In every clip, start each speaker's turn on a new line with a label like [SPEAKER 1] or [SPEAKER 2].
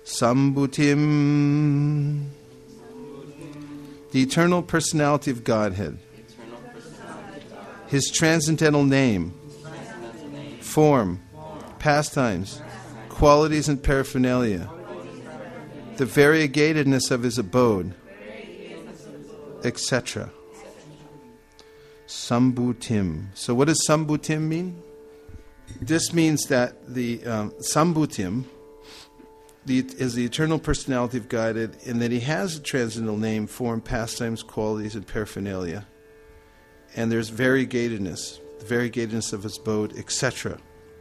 [SPEAKER 1] Sambhutim, the eternal personality of Godhead, His transcendental name, form, pastimes, qualities and paraphernalia, the variegatedness of His abode, etc. Sambhutim. So what does Sambhutim mean? This means that the Sambhutim is the eternal personality of Godhead, and that He has a transcendental name, form, pastimes, qualities, and paraphernalia. And there's variegatedness, the variegatedness of His abode, etc.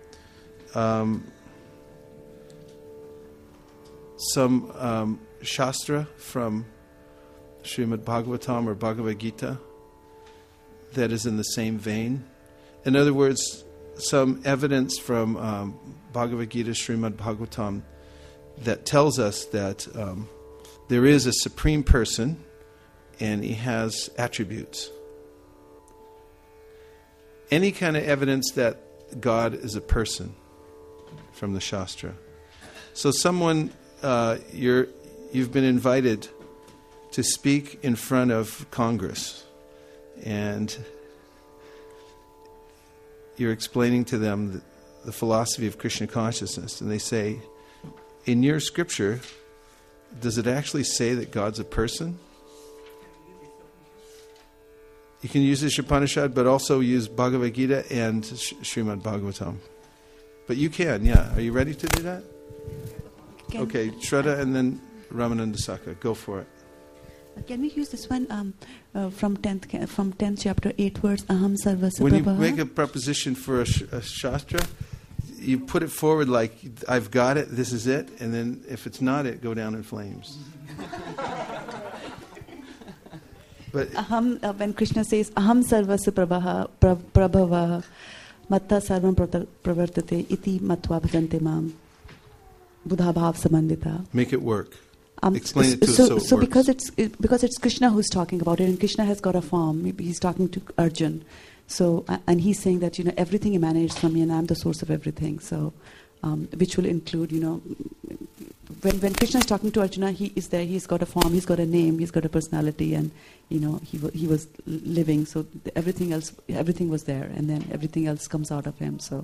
[SPEAKER 1] Some Shastra from Srimad Bhagavatam or Bhagavad Gita that is in the same vein. In other words, some evidence from Bhagavad Gita, Srimad Bhagavatam, that tells us that there is a supreme person and He has attributes. Any kind of evidence that God is a person from the Shastra. So someone, you've been invited to speak in front of Congress, and you're explaining to them the philosophy of Krishna consciousness, and they say, in your scripture, does it actually say that God's a person? You can use the Upanishad, but also use Bhagavad Gita and Srimad Bhagavatam. But you can, yeah. Are you ready to do that? Okay, Shraddha and then Ramananda Saka. Go for it.
[SPEAKER 2] Can we use this one from 10th chapter, 8 verse, Aham Sarvasya
[SPEAKER 1] When you
[SPEAKER 2] Prabha?
[SPEAKER 1] make a proposition for a Shastra, you put it forward like, I've got it, this is it, and then if it's not it, go down in flames. But
[SPEAKER 2] when Krishna says, Aham Sarvasya Prabhava Matta Sarvam Pravartate Iti Matva Bhajante Mam Buddha Bhav Samandita.
[SPEAKER 1] Make it work. Explain it to us so it
[SPEAKER 2] works. Because it's Krishna who's talking about it, and Krishna has got a form. Maybe he's talking to Arjun. So, and he's saying that, everything emanates from me and I'm the source of everything. So, which will include, when Krishna is talking to Arjuna, he is there, he's got a form, he's got a name, he's got a personality, and, he was living. So everything was there, and then everything else comes out of him. So,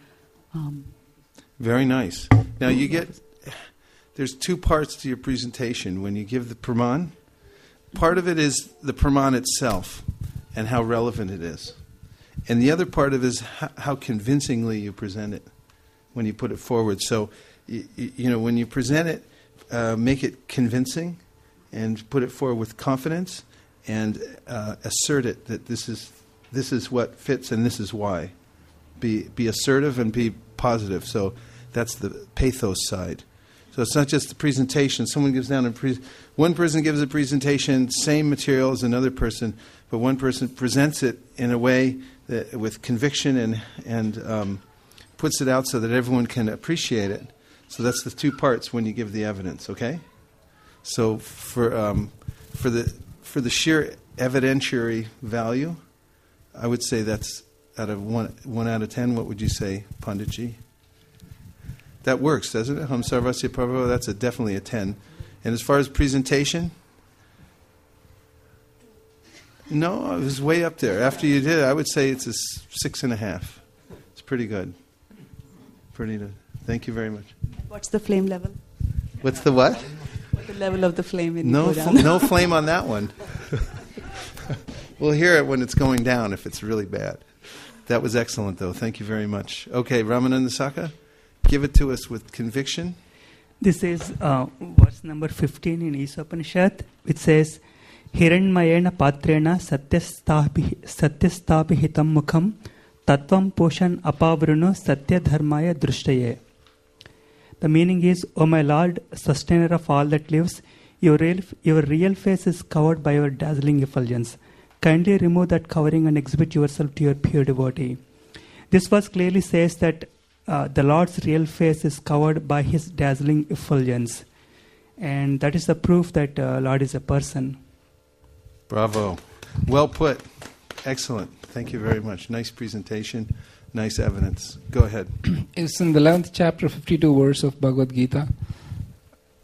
[SPEAKER 1] very nice. Now there's two parts to your presentation. When you give the Praman, part of it is the Praman itself and how relevant it is. And the other part of it is how convincingly you present it when you put it forward. So, when you present it, make it convincing and put it forward with confidence and assert it that this is what fits and this is why. Be assertive and be positive. So that's the pathos side. So it's not just the presentation. Someone gives down one person gives a presentation, same material as another person, but one person presents it in a way that with conviction and puts it out so that everyone can appreciate it. So that's the two parts when you give the evidence. Okay. So for the sheer evidentiary value, I would say that's out of 1 out of 10. What would you say, Panditji? That works, doesn't it? Ham Sarvasya Prabhu, that's definitely a 10. And as far as presentation, no, it was way up there. After you did it, I would say it's a 6.5. It's pretty good. Pretty good. Thank you very much.
[SPEAKER 2] What's the flame level?
[SPEAKER 1] What's the what?
[SPEAKER 2] What's the level of the flame?
[SPEAKER 1] No flame on that one. We'll hear it when it's going down if it's really bad. That was excellent, though. Thank you very much. Okay, Ramananda Saka, give it to us with conviction.
[SPEAKER 3] This is verse number 15 in Ishopanishad. It says, Hiranmayena patrena satyasthapi hitam mukham tatvam poshan apavrunu satya dharmaya drushtaye. The meaning is, O my Lord, sustainer of all that lives, your real face is covered by your dazzling effulgence. Kindly remove that covering and exhibit yourself to your pure devotee. This verse clearly says that the Lord's real face is covered by His dazzling effulgence. And that is the proof that Lord is a person.
[SPEAKER 1] Bravo. Well put. Excellent. Thank you very much. Nice presentation. Nice evidence. Go ahead.
[SPEAKER 4] It's in the 11th chapter, 52 verse of Bhagavad Gita.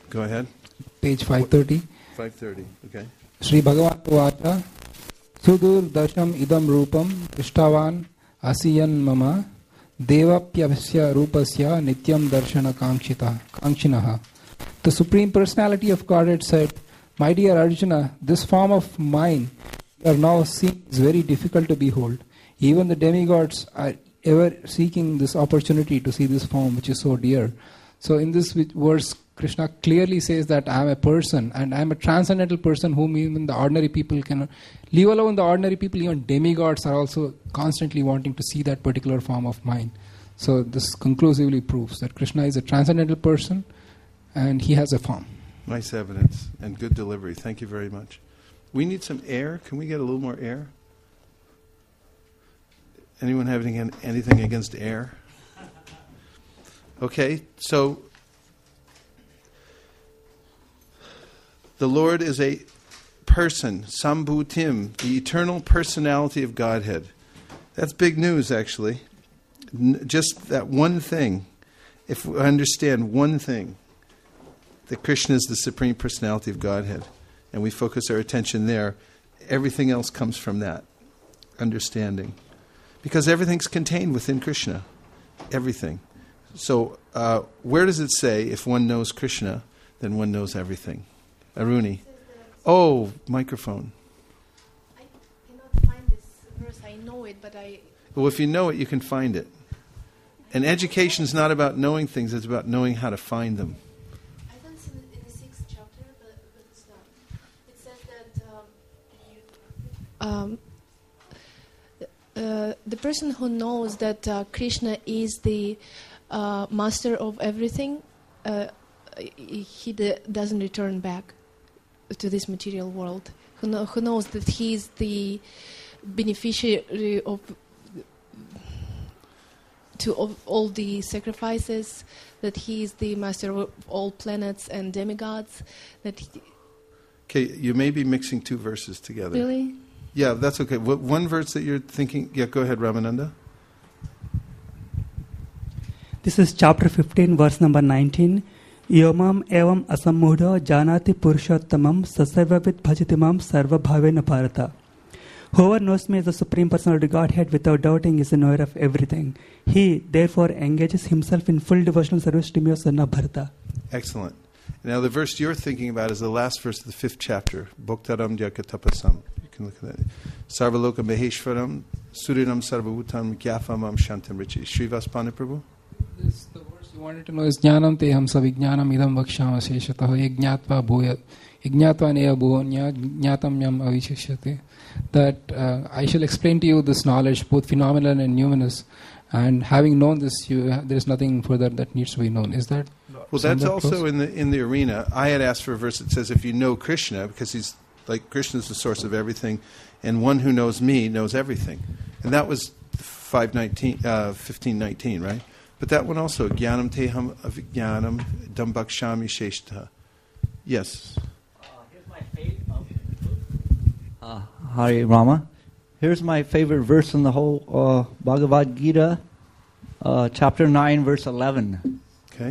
[SPEAKER 1] Go ahead.
[SPEAKER 4] Page 530.
[SPEAKER 1] 530, okay.
[SPEAKER 4] Sri Bhagavan Vacha Sudur Dasham Idam Rupam Ishtavan Asiyan Mama Devapyasya Rupasya Nityam Darshana Kankshinaha. The Supreme Personality of Godhead said, "My dear Arjuna, this form of mine you are now seeing is very difficult to behold. Even the demigods are ever seeking this opportunity to see this form which is so dear." So in this verse, Krishna clearly says that I am a person and I am a transcendental person whom even the ordinary people cannot. Leave alone the ordinary people, even demigods are also constantly wanting to see that particular form of mine. So this conclusively proves that Krishna is a transcendental person and he has a form.
[SPEAKER 1] Nice evidence and good delivery. Thank you very much. We need some air. Can we get a little more air? Anyone have anything against air? Okay, so the Lord is a person, Sambhutim, the eternal personality of Godhead. That's big news, actually. Just that one thing, if we understand one thing, that Krishna is the supreme personality of Godhead, and we focus our attention there, everything else comes from that understanding. Because everything's contained within Krishna. Everything. So, where does it say, if one knows Krishna, then one knows everything? Aruni. Oh, microphone.
[SPEAKER 5] I cannot find this verse. I know it, but
[SPEAKER 1] Well, if you know it, you can find it. And education is not about knowing things, it's about knowing how to find them.
[SPEAKER 5] I don't see it in the 6th chapter, but it's not. It says that the person who knows that Krishna is the master of everything, he doesn't return back to this material world. Who knows that he is the beneficiary of all the sacrifices, that he is the master of all planets and demigods.
[SPEAKER 1] Okay, you may be mixing two verses together.
[SPEAKER 5] Really?
[SPEAKER 1] Yeah, that's okay. One verse that you're thinking... Yeah, go ahead, Ramananda.
[SPEAKER 3] This is chapter 15, verse number 19. Yomam evam asammudo janati purushottamam sasarvavid bhajatimam sarva bhavena bharata. Whoever knows me as the Supreme Personality Godhead without doubting is a knower of everything. He, therefore, engages himself in full devotional service to me, O son of Bharata.
[SPEAKER 1] Excellent. Now, the verse you're thinking about is the last verse of the 5th chapter. Bhoktaram Dyakatapasam. You can look at that. Sarvaloka Maheshwaram, Surinam Sarvabhutam Gyafamam Shantam Richi. Srivaspana Prabhu?
[SPEAKER 4] The verse you wanted to know is Jnanam teham savijnanam idam vakshama seshataha yajñatva bhuyat yajñatva neya bhunya jñatam yam avishishyate. That I shall explain to you this knowledge, both phenomenal and numinous, and having known this, there is nothing further that needs to be known. Is that?
[SPEAKER 1] Well, that's also in the arena. I had asked for a verse that says, if you know Krishna, because he's like Krishna is the source of everything, and one who knows me knows everything, and that was 15:19, right? But that one also, Jnanam teham avijnanam dambakshami sheshta. Yes.
[SPEAKER 6] Here's my favorite. Hare Rama. Here's my favorite verse in the whole Bhagavad Gita, chapter 9, verse 11.
[SPEAKER 1] Okay.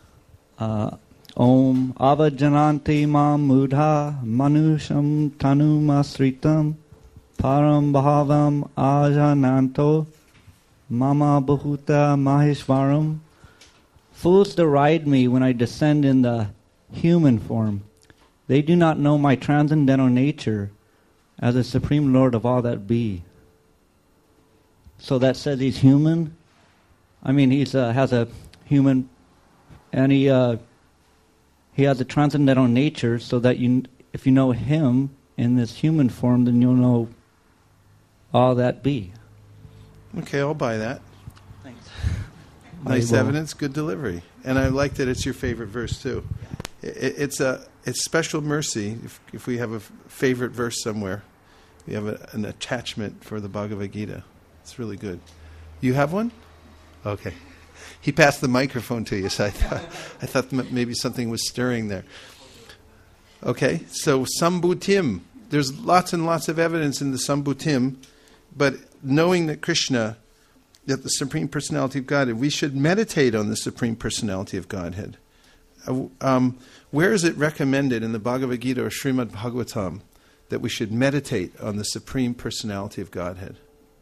[SPEAKER 6] Om avajanante mam mudha manusham tanumasritam param bhavam ajananto mama bhuta maheshwaram. Fools deride me when I descend in the human form. They do not know my transcendental nature as the Supreme Lord of all that be. So that says he's human. I mean, he has a human, and he has a transcendental nature. So that if you know him in this human form, then you'll know all that be.
[SPEAKER 1] Okay, I'll buy that.
[SPEAKER 6] Thanks.
[SPEAKER 1] Nice evidence, good delivery, and I like that it's your favorite verse too. It's special mercy if we have a favorite verse somewhere. We have an attachment for the Bhagavad Gita. It's really good. You have one? Okay. He passed the microphone to you, so I thought maybe something was stirring there. Okay, so Sambhutim. There's lots and lots of evidence in the Sambhutim, but knowing that Krishna, that the Supreme Personality of Godhead, we should meditate on the Supreme Personality of Godhead. where is it recommended in the Bhagavad Gita or Srimad Bhagavatam that we should meditate on the Supreme Personality of Godhead?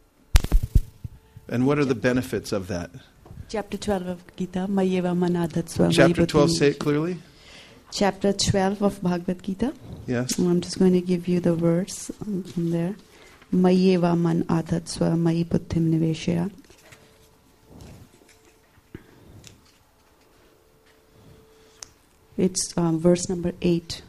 [SPEAKER 1] And what are the benefits of that?
[SPEAKER 2] Chapter 12 of Gita, Mayeva Manadatsva.
[SPEAKER 1] Chapter 12, say it clearly.
[SPEAKER 2] Chapter 12 of Bhagavad Gita.
[SPEAKER 1] Yes.
[SPEAKER 2] I'm just going to give you the verse from there. Mayeva man adhatsva mayi buddhim niveshaya. It's verse number 8.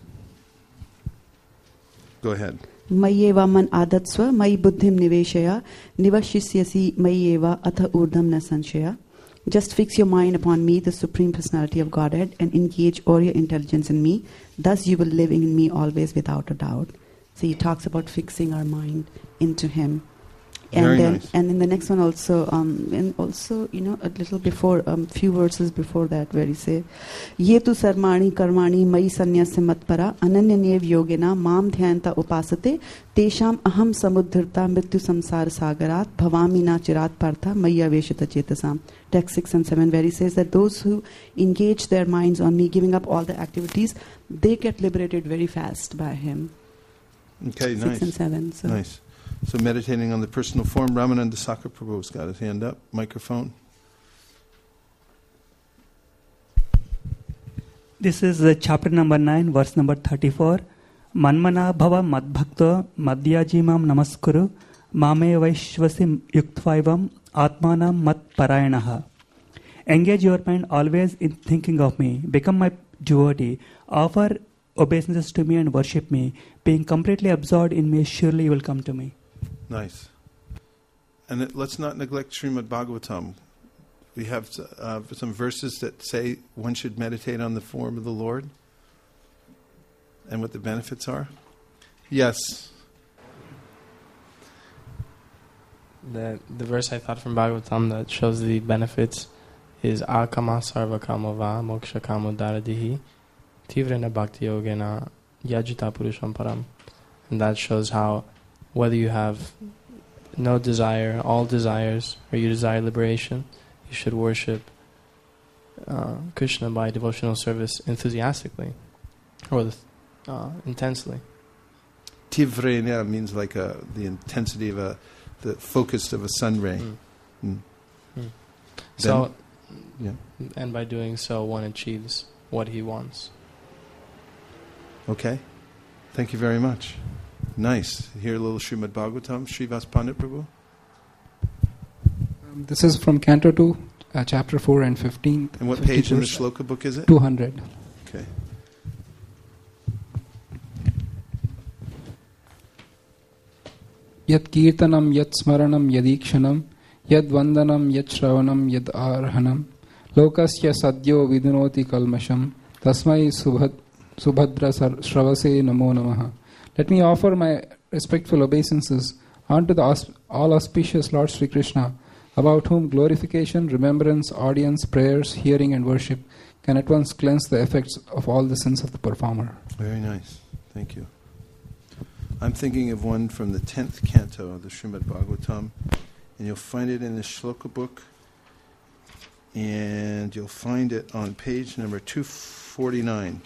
[SPEAKER 1] Go ahead.
[SPEAKER 2] Mayeva man adatsva mayi buddhim niveshaya nivashisyasi mayeva atha urdham na sanshaya. Just fix your mind upon me, the Supreme Personality of Godhead, and engage all your intelligence in me. Thus you will live in me always without a doubt. So he talks about fixing our mind into him. And
[SPEAKER 1] Very
[SPEAKER 2] then,
[SPEAKER 1] nice.
[SPEAKER 2] and in the next one also, and also, a little before, few verses before that, where he say, "Ye tu sarmani karmani mai sanyasya matpara ananyanev yogena mam dhyanta upasate tesham aham samudhirta mrityu samsara sagarat bhavami na chirat partha maya veshita chetasam." Text 6 and 7, where he says that those who engage their minds on me, giving up all the activities, they get liberated very fast by him.
[SPEAKER 1] Okay,
[SPEAKER 2] 6
[SPEAKER 1] nice.
[SPEAKER 2] and 7. So.
[SPEAKER 1] Nice. So meditating on the personal form, Ramananda Sakar Prabhu's got his hand up. Microphone.
[SPEAKER 3] This is chapter number 9, verse number 34. Manmana bhava madbhakto madhyajimam namaskuru mame vaishvasi yuktvaivam atmanam mat parayanaha. Engage your mind always in thinking of me. Become my devotee. Offer obeisances to me and worship me. Being completely absorbed in me, surely you will come to me.
[SPEAKER 1] Nice. And let's not neglect Srimad Bhagavatam. We have some verses that say one should meditate on the form of the Lord and what the benefits are. Yes.
[SPEAKER 7] The verse I thought from Bhagavatam that shows the benefits is Akama Sarva Kamava Moksha Kamodharadihi Tivrena Bhakti Yogena Yajita Purusham Param. And that shows how whether you have no desire, all desires, or you desire liberation, you should worship Krishna by devotional service enthusiastically or intensely.
[SPEAKER 1] Tivrena means like the intensity of the focus of a sun ray.
[SPEAKER 7] So,
[SPEAKER 1] yeah.
[SPEAKER 7] And by doing so, one achieves what he wants.
[SPEAKER 1] Okay. Thank you very much. Nice. Hear a little Srimad Bhagavatam, Srivas Pandit Prabhu.
[SPEAKER 4] This is from Canto 2, chapter 4 and 15.
[SPEAKER 1] And what page in the Shloka book is it?
[SPEAKER 4] 200.
[SPEAKER 1] Okay.
[SPEAKER 4] Yat kirtanam, yat smaranam, yadikshanam, yad vandanam, yat shravanam, yad arhanam, lokasya sadyo vidunoti kalmasham, tasmai subhadra shravase namo namaha. Let me offer my respectful obeisances unto the all auspicious Lord Sri Krishna, about whom glorification, remembrance, audience, prayers, hearing and worship can at once cleanse the effects of all the sins of the performer.
[SPEAKER 1] Very nice. Thank you. I'm thinking of one from the 10th canto of the Srimad Bhagavatam, and you'll find it in the Shloka book, and you'll find it on page number 249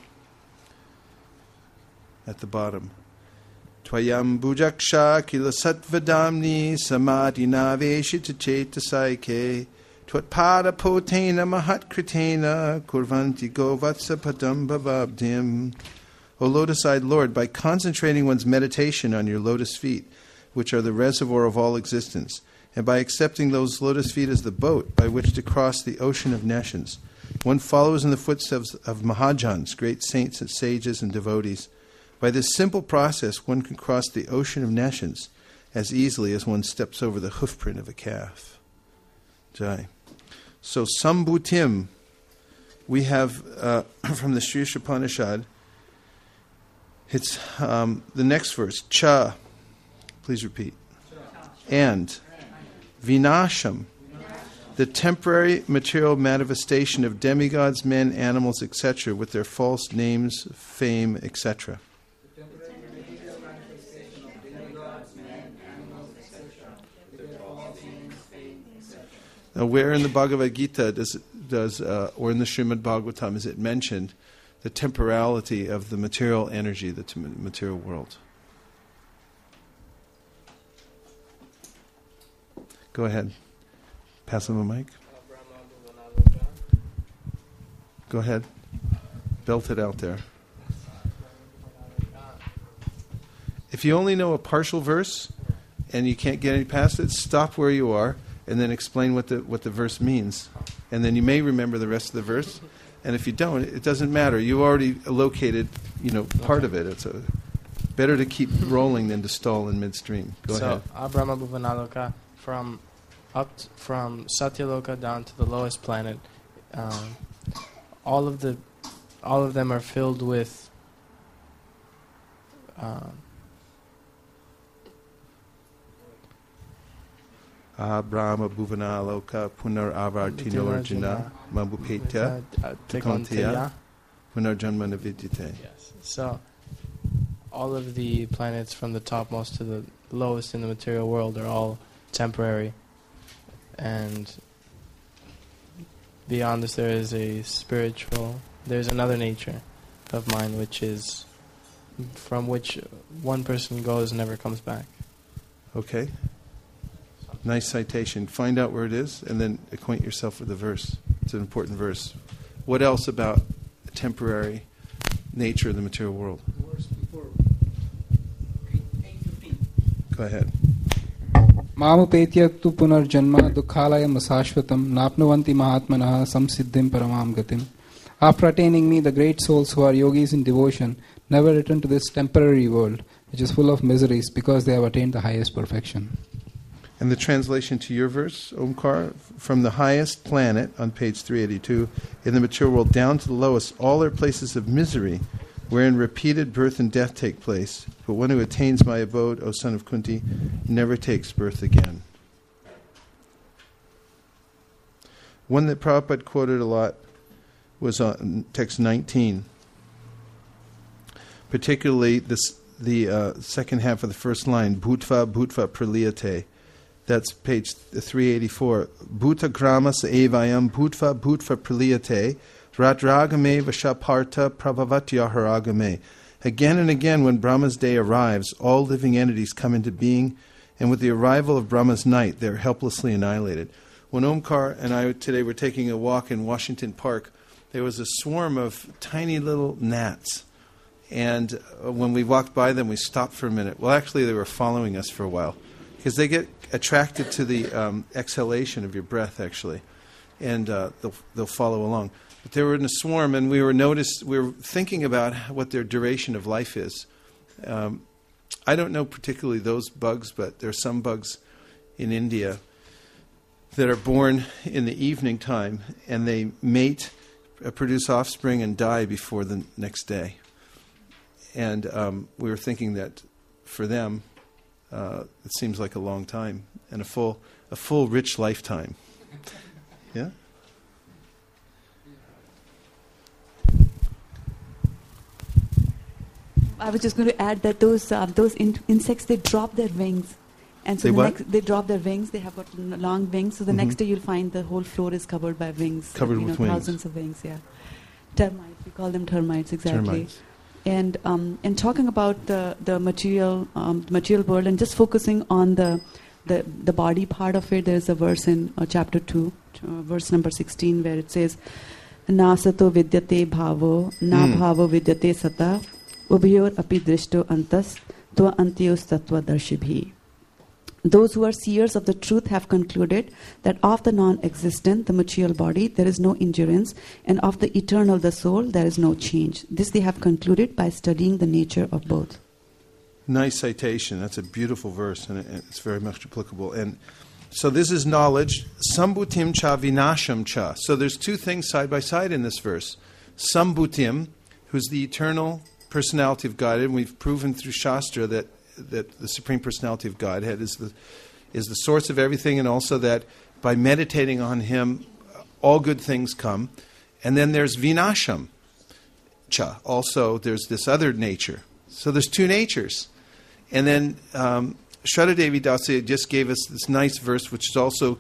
[SPEAKER 1] at the bottom. Tvayam bujaksha kila satvadamni samadhina veshita chetasaike twatpada potena mahatkritena kurvanti govatsa padam bhavabdim. O lotus-eyed Lord, by concentrating one's meditation on your lotus feet, which are the reservoir of all existence, and by accepting those lotus feet as the boat by which to cross the ocean of nescience, one follows in the footsteps of Mahajans, great saints and sages and devotees. By this simple process, one can cross the ocean of nescience as easily as one steps over the hoofprint of a calf. Jai. So, Sambhutim, we have from the Sri Upanishad, it's the next verse, Cha. Please repeat. And Vinasham, the temporary material manifestation of demigods, men, animals, etc., with their false names, fame, etc. Now, where in the Bhagavad Gita does does, or in the Srimad Bhagavatam, is it mentioned the temporality of the material energy, the material world. Go ahead. Pass him the mic. Go ahead. Belt it out there. If you only know a partial verse and you can't get any past it, stop where you are and then explain what the verse means. And then you may remember the rest of the verse. And if you don't, it doesn't matter. You already located, part of it. It's better to keep rolling than to stall in midstream. Go ahead.
[SPEAKER 7] So, Brahma Bhuvanaloka, from Satyaloka down to the lowest planet, all of them are filled with
[SPEAKER 1] Brahma Bhuvanaloka Punar Avartinorjuna Mabupetya Takanteya Punarjanma Navidyate.
[SPEAKER 7] Yes. So all of the planets from the topmost to the lowest in the material world are all temporary, and beyond this there is there's another nature of mind from which one person goes and never comes back.
[SPEAKER 1] Okay. Nice citation. Find out where it is and then acquaint yourself with the verse. It's an important verse. What else about the temporary nature of the material world?
[SPEAKER 4] Verse before 8:15.
[SPEAKER 1] Go ahead.
[SPEAKER 4] Mamupetya tu punarjanma dukhalayam asashvatam napnuvanti mahatmanah samsiddhim paramam gatim. After attaining me, the great souls who are yogis in devotion never return to this temporary world, which is full of miseries, because they have attained the highest perfection.
[SPEAKER 1] And the translation to your verse, Omkar, from the highest planet on page 382 in the material world down to the lowest, all are places of misery, wherein repeated birth and death take place. But one who attains my abode, O son of Kunti, never takes birth again. One that Prabhupada quoted a lot was on text 19, particularly the second half of the first line, Bhutva Bhutva Praliyate. That's page 384. Bhuta gramas evayam bhutva bhutva praliyate radragame vashaparta prabhavatyahāragame. Again and again, when Brahma's day arrives, all living entities come into being, and with the arrival of Brahma's night, they are helplessly annihilated. When Omkar and I today were taking a walk in Washington Park, there was a swarm of tiny little gnats. And when we walked by them, we stopped for a minute. Well, actually, they were following us for a while, because they get attracted to the exhalation of your breath, actually, and they'll follow along. But they were in a swarm, and we were thinking about what their duration of life is. I don't know particularly those bugs, but there are some bugs in India that are born in the evening time, and they mate, produce offspring, and die before the next day. And we were thinking that for them, it seems like a long time and a full, rich lifetime. Yeah.
[SPEAKER 2] I was just going to add that those insects, they drop their wings, and so they drop their wings. They have got long wings. So the next day you'll find the whole floor is covered by wings.
[SPEAKER 1] Covered with wings.
[SPEAKER 2] Thousands of wings. Yeah. Termites. We call them termites. Exactly.
[SPEAKER 1] Termites.
[SPEAKER 2] And talking about the material world and just focusing on the body part of it, there's a verse in chapter 2, verse number 16, where it says, "Na sato vidyate bhavo, na bhavo vidyate sata, ubhayor api drishto antas, tva antiyos tattva darshibhi." Those who are seers of the truth have concluded that of the non-existent, the material body, there is no endurance, and of the eternal, the soul, there is no change. This they have concluded by studying the nature of both.
[SPEAKER 1] Nice citation. That's a beautiful verse, and it's very much applicable. And so this is knowledge. Sambhutim cha vinasham cha. So there's two things side by side in this verse. Sambhutim, who's the eternal personality of God, and we've proven through Shastra that the Supreme Personality of Godhead is the source of everything, and also that by meditating on Him, all good things come. And then there's Vinasham Cha. Also, there's this other nature. So there's two natures. And then Shraddha Devi Dasi just gave us this nice verse, which is also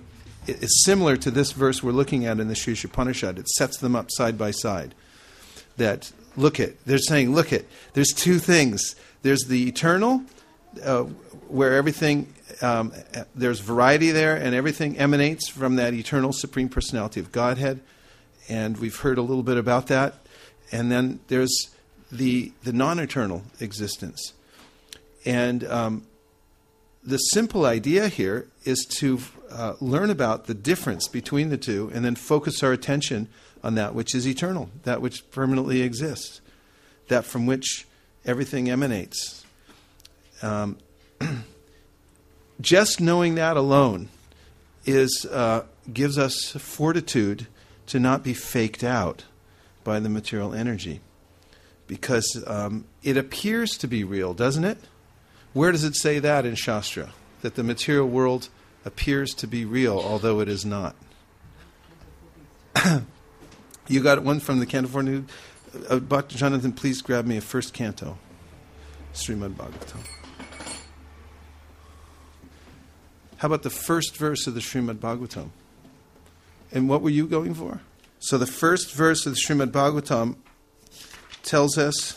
[SPEAKER 1] is similar to this verse we're looking at in the Sri Upanishad. It sets them up side by side. That, they're saying, there's two things. There's the eternal, where everything, there's variety there, and everything emanates from that eternal Supreme Personality of Godhead. And we've heard a little bit about that. And then there's the non-eternal existence. And the simple idea here is to learn about the difference between the two and then focus our attention on that which is eternal, that which permanently exists, that from which everything emanates. Just knowing that alone gives us fortitude to not be faked out by the material energy. Because it appears to be real, doesn't it? Where does it say that in Shastra? That the material world appears to be real, although it is not. You got one from the Canto 4. Bhakti Jonathan, please grab me a first canto. Srimad Bhagavatam. How about the first verse of the Srimad Bhagavatam? And what were you going for? So the first verse of the Srimad Bhagavatam tells us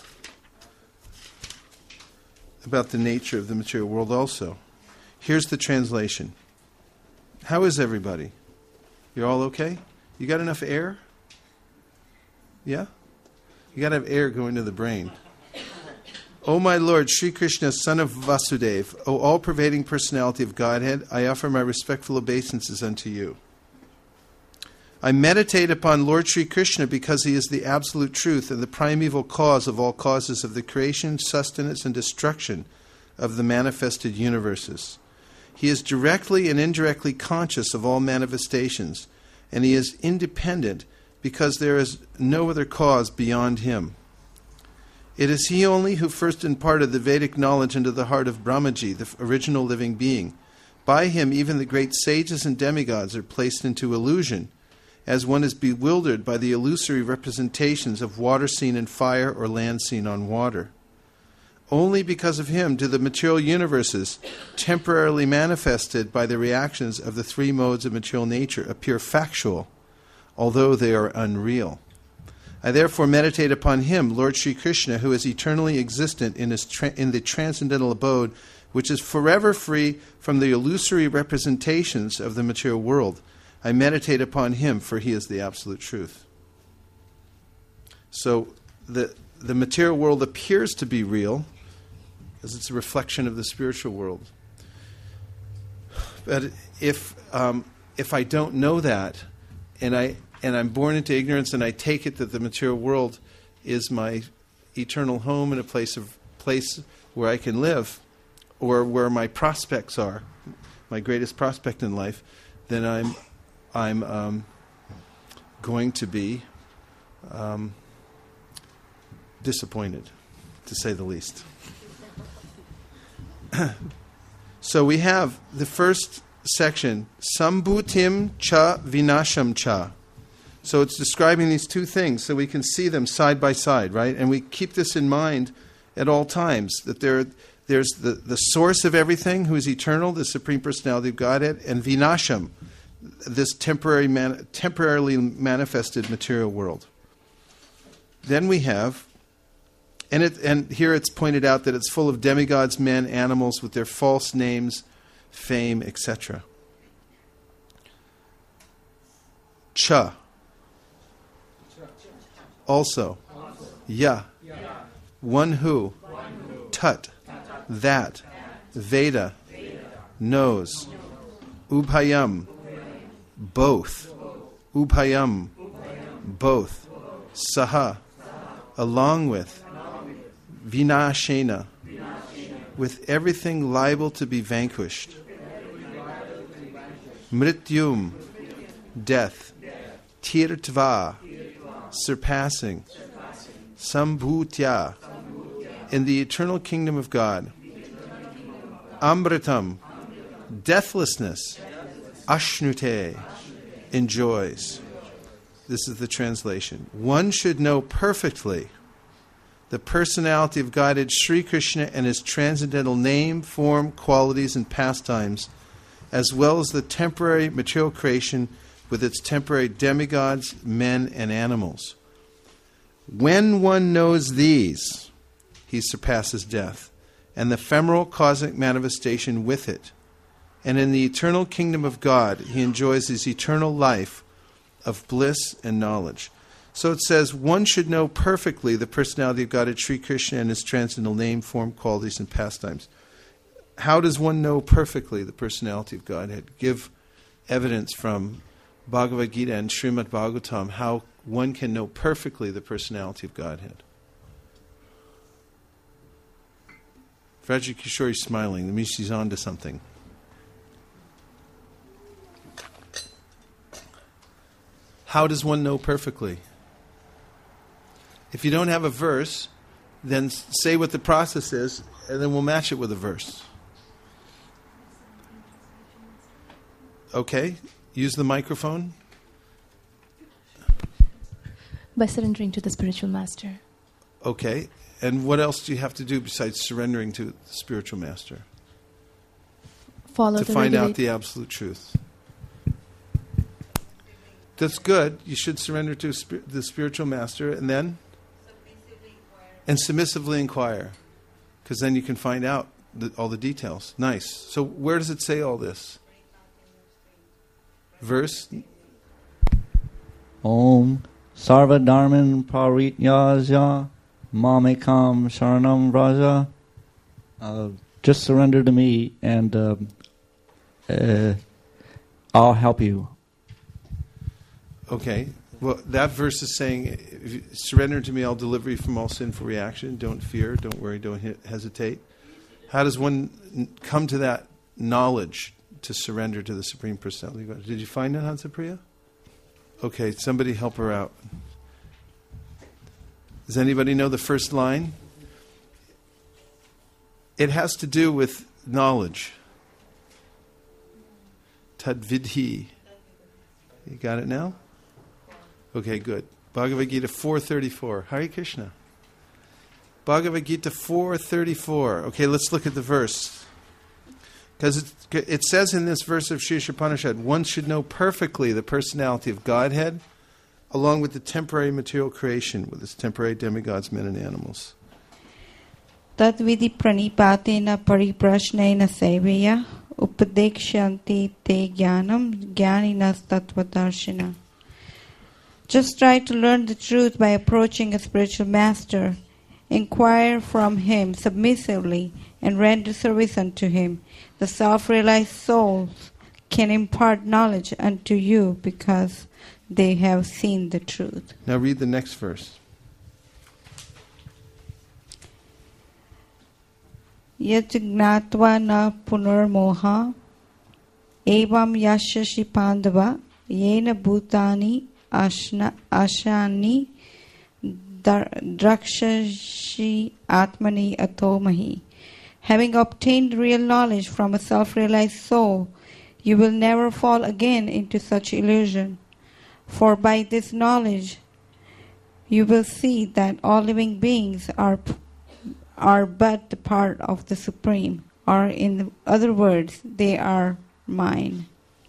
[SPEAKER 1] about the nature of the material world also. Here's the translation. How is everybody? You're all okay? You got enough air? Yeah? You got to have air going to the brain. O my Lord, Sri Krishna, son of Vasudeva, O all-pervading personality of Godhead, I offer my respectful obeisances unto you. I meditate upon Lord Sri Krishna because he is the absolute truth and the primeval cause of all causes of the creation, sustenance, and destruction of the manifested universes. He is directly and indirectly conscious of all manifestations, and he is independent because there is no other cause beyond him. It is he only who first imparted the Vedic knowledge into the heart of Brahmaji, the original living being. By him, even the great sages and demigods are placed into illusion, as one is bewildered by the illusory representations of water seen in fire or land seen on water. Only because of him do the material universes, temporarily manifested by the reactions of the three modes of material nature, appear factual, although they are unreal. I therefore meditate upon him, Lord Sri Krishna, who is eternally existent in the transcendental abode, which is forever free from the illusory representations of the material world. I meditate upon him, for he is the absolute truth. So the material world appears to be real, as it's a reflection of the spiritual world. But if I don't know that, and I'm born into ignorance, and I take it that the material world is my eternal home and a place where I can live, or where my prospects are, my greatest prospect in life, then I'm going to be disappointed, to say the least. So we have the first section, Sambhutim cha vinasham cha. So it's describing these two things so we can see them side by side, right? And we keep this in mind at all times, that there's the source of everything, who is eternal, the Supreme Personality of Godhead, and vinasham, this temporarily manifested material world. Then we have, and here it's pointed out that it's full of demigods, men, animals with their false names, fame, etc. Cha. Also. Ya. One who. Tat. That. Veda. Knows. Ubhayam. Both. Ubhayam. Both. Saha. Along with. Vinashena. With everything liable to be vanquished. Mrityum. Death. Tirtva. Surpassing. Sambhutya. In the eternal kingdom of God. Amritam. Deathlessness. Ashnute. Enjoys. This is the translation. One should know perfectly the personality of Godhead Sri Krishna and his transcendental name, form, qualities, and pastimes as well as the temporary material creation with its temporary demigods, men, and animals. When one knows these, he surpasses death, and the ephemeral cosmic manifestation with it. And in the eternal kingdom of God, he enjoys his eternal life of bliss and knowledge. So it says, one should know perfectly the personality of Godhead Sri Krishna and his transcendental name, form, qualities, and pastimes. How does one know perfectly the personality of Godhead? Give evidence from Bhagavad Gita and Srimad Bhagavatam how one can know perfectly the personality of Godhead. Vraja Kishore is smiling. That means she's on to something. How does one know perfectly? If you don't have a verse, then say what the process is, and then we'll match it with a verse. Okay? Use the microphone.
[SPEAKER 8] By surrendering to the spiritual master.
[SPEAKER 1] Okay. And what else do you have to do besides surrendering to the spiritual master?
[SPEAKER 8] Follow
[SPEAKER 1] to
[SPEAKER 8] the
[SPEAKER 1] find
[SPEAKER 8] regulate-
[SPEAKER 1] out the absolute truth. That's good. You should surrender to the spiritual master and then? And submissively inquire. Because then you can find out all the details. Nice. So where does it say all this? Verse?
[SPEAKER 6] Om Sarva Dharman Parityajya Mamekam Sharanam Vraja. Just surrender to me and I'll help you.
[SPEAKER 1] Okay. Well, that verse is saying, if you surrender to me, I'll deliver you from all sinful reaction. Don't fear, don't worry, don't hesitate. How does one come to that knowledge to surrender to the Supreme Personality of God? Did you find it, Hansapriya? Okay, somebody help her out. Does anybody know the first line? It has to do with knowledge. Tadvidhi. You got it now? Okay, good. Bhagavad Gita 4:34. Hare Krishna. Bhagavad Gita 4:34. Okay, let's look at the verse. Because it says in this verse of Sri Upanishad, one should know perfectly the personality of Godhead, along with the temporary material creation, with its temporary demigods, men, and animals.
[SPEAKER 9] Tadvidi pranipatena pariprashnena seveya upadekshanti te jnanam jnaninas tattvadarshina. Just try to learn the truth by approaching a spiritual master. Inquire from him submissively and render service unto him. The self-realized souls can impart knowledge unto you because they have seen the truth.
[SPEAKER 1] Now read the next verse.
[SPEAKER 9] Yat gnatva na punarmoha evam yashashi pandava yena bhutani ashani drakshashi atmani atomahi. Having obtained real knowledge from a self-realized soul, you will never fall again into such illusion. For by this knowledge, you will see that all living beings are but the part of the Supreme, or in other words, they are mine.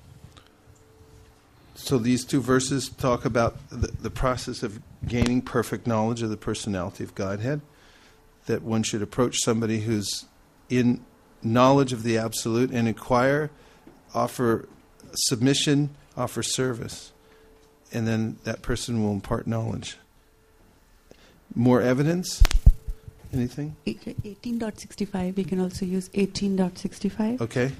[SPEAKER 1] So these two verses talk about the process of gaining perfect knowledge of the personality of Godhead, that one should approach somebody who's in knowledge of the Absolute and inquire, offer submission, offer service, and then that person will impart knowledge. More evidence? Anything?
[SPEAKER 2] 18.65, we can also use 18.65.
[SPEAKER 1] Okay.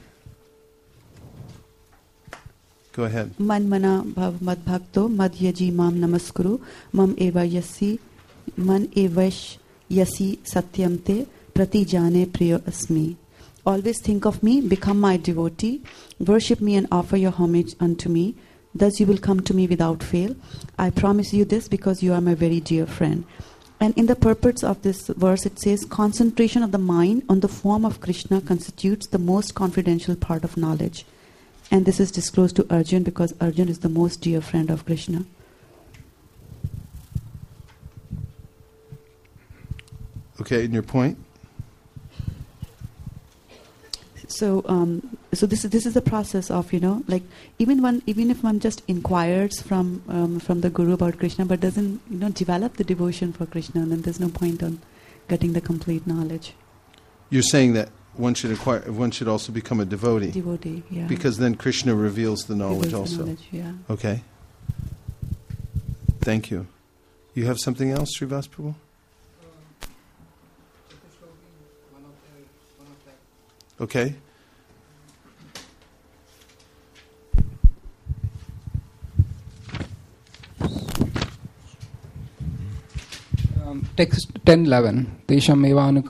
[SPEAKER 1] Go ahead.
[SPEAKER 2] Man mana bhav mad bhakto mad yaji mam namaskuru mam eva yasi man evash yasi satyam te prati jane priyo asmi. Always think of me, become my devotee, worship me and offer your homage unto me. Thus you will come to me without fail. I promise you this because you are my very dear friend. And in the purport of this verse it says, concentration of the mind on the form of Krishna constitutes the most confidential part of knowledge. And this is disclosed to Arjun because Arjun is the most dear friend of Krishna.
[SPEAKER 1] Okay, and your point?
[SPEAKER 2] So so this is the process of, like even if one just inquires from the Guru about Krishna, but doesn't develop the devotion for Krishna, then there's no point on getting the complete knowledge.
[SPEAKER 1] You're saying that one should also become a devotee.
[SPEAKER 2] Devotee, yeah.
[SPEAKER 1] Because then Krishna reveals the knowledge
[SPEAKER 2] Reveals the
[SPEAKER 1] also.
[SPEAKER 2] knowledge, yeah.
[SPEAKER 1] Okay. Thank you. You have something else, Srivas Prabhu? Okay.
[SPEAKER 4] Text 10:11. Tesham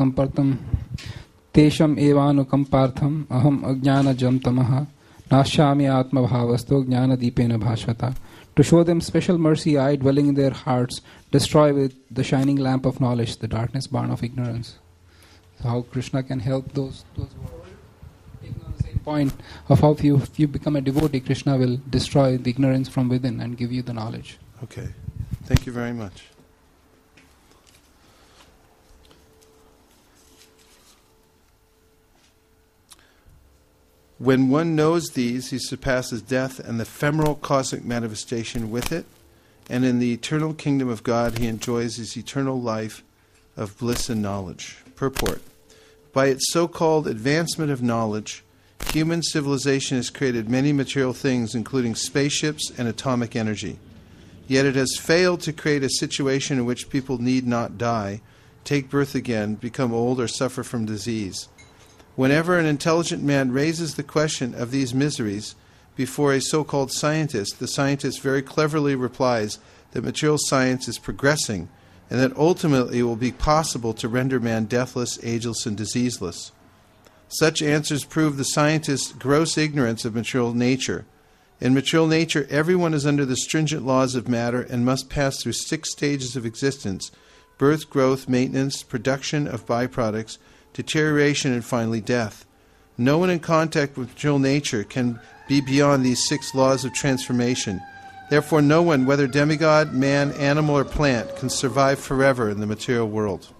[SPEAKER 4] evanukampartham aham ajnanajam tamaha nashami atma bhavasto jnanadipena bhashvata. To show them special mercy, I, dwelling in their hearts, destroy with the shining lamp of knowledge the darkness born of ignorance. So how Krishna can help those who are taking on the same point of how if you become a devotee, Krishna will destroy the ignorance from within and give you the knowledge.
[SPEAKER 1] Okay. Thank you very much. When one knows these, he surpasses death and the ephemeral cosmic manifestation with it, and in the eternal kingdom of God he enjoys his eternal life of bliss and knowledge. Purport. By its so-called advancement of knowledge, human civilization has created many material things, including spaceships and atomic energy. Yet it has failed to create a situation in which people need not die, take birth again, become old, or suffer from disease. Whenever an intelligent man raises the question of these miseries before a so-called scientist, the scientist very cleverly replies that material science is progressing and that ultimately it will be possible to render man deathless, ageless, and diseaseless. Such answers prove the scientist's gross ignorance of material nature. In material nature, everyone is under the stringent laws of matter and must pass through 6 stages of existence: birth, growth, maintenance, production of byproducts, deterioration, and finally death. No one in contact with material nature can be beyond these 6 laws of transformation. Therefore, no one, whether demigod, man, animal, or plant, can survive forever in the material world.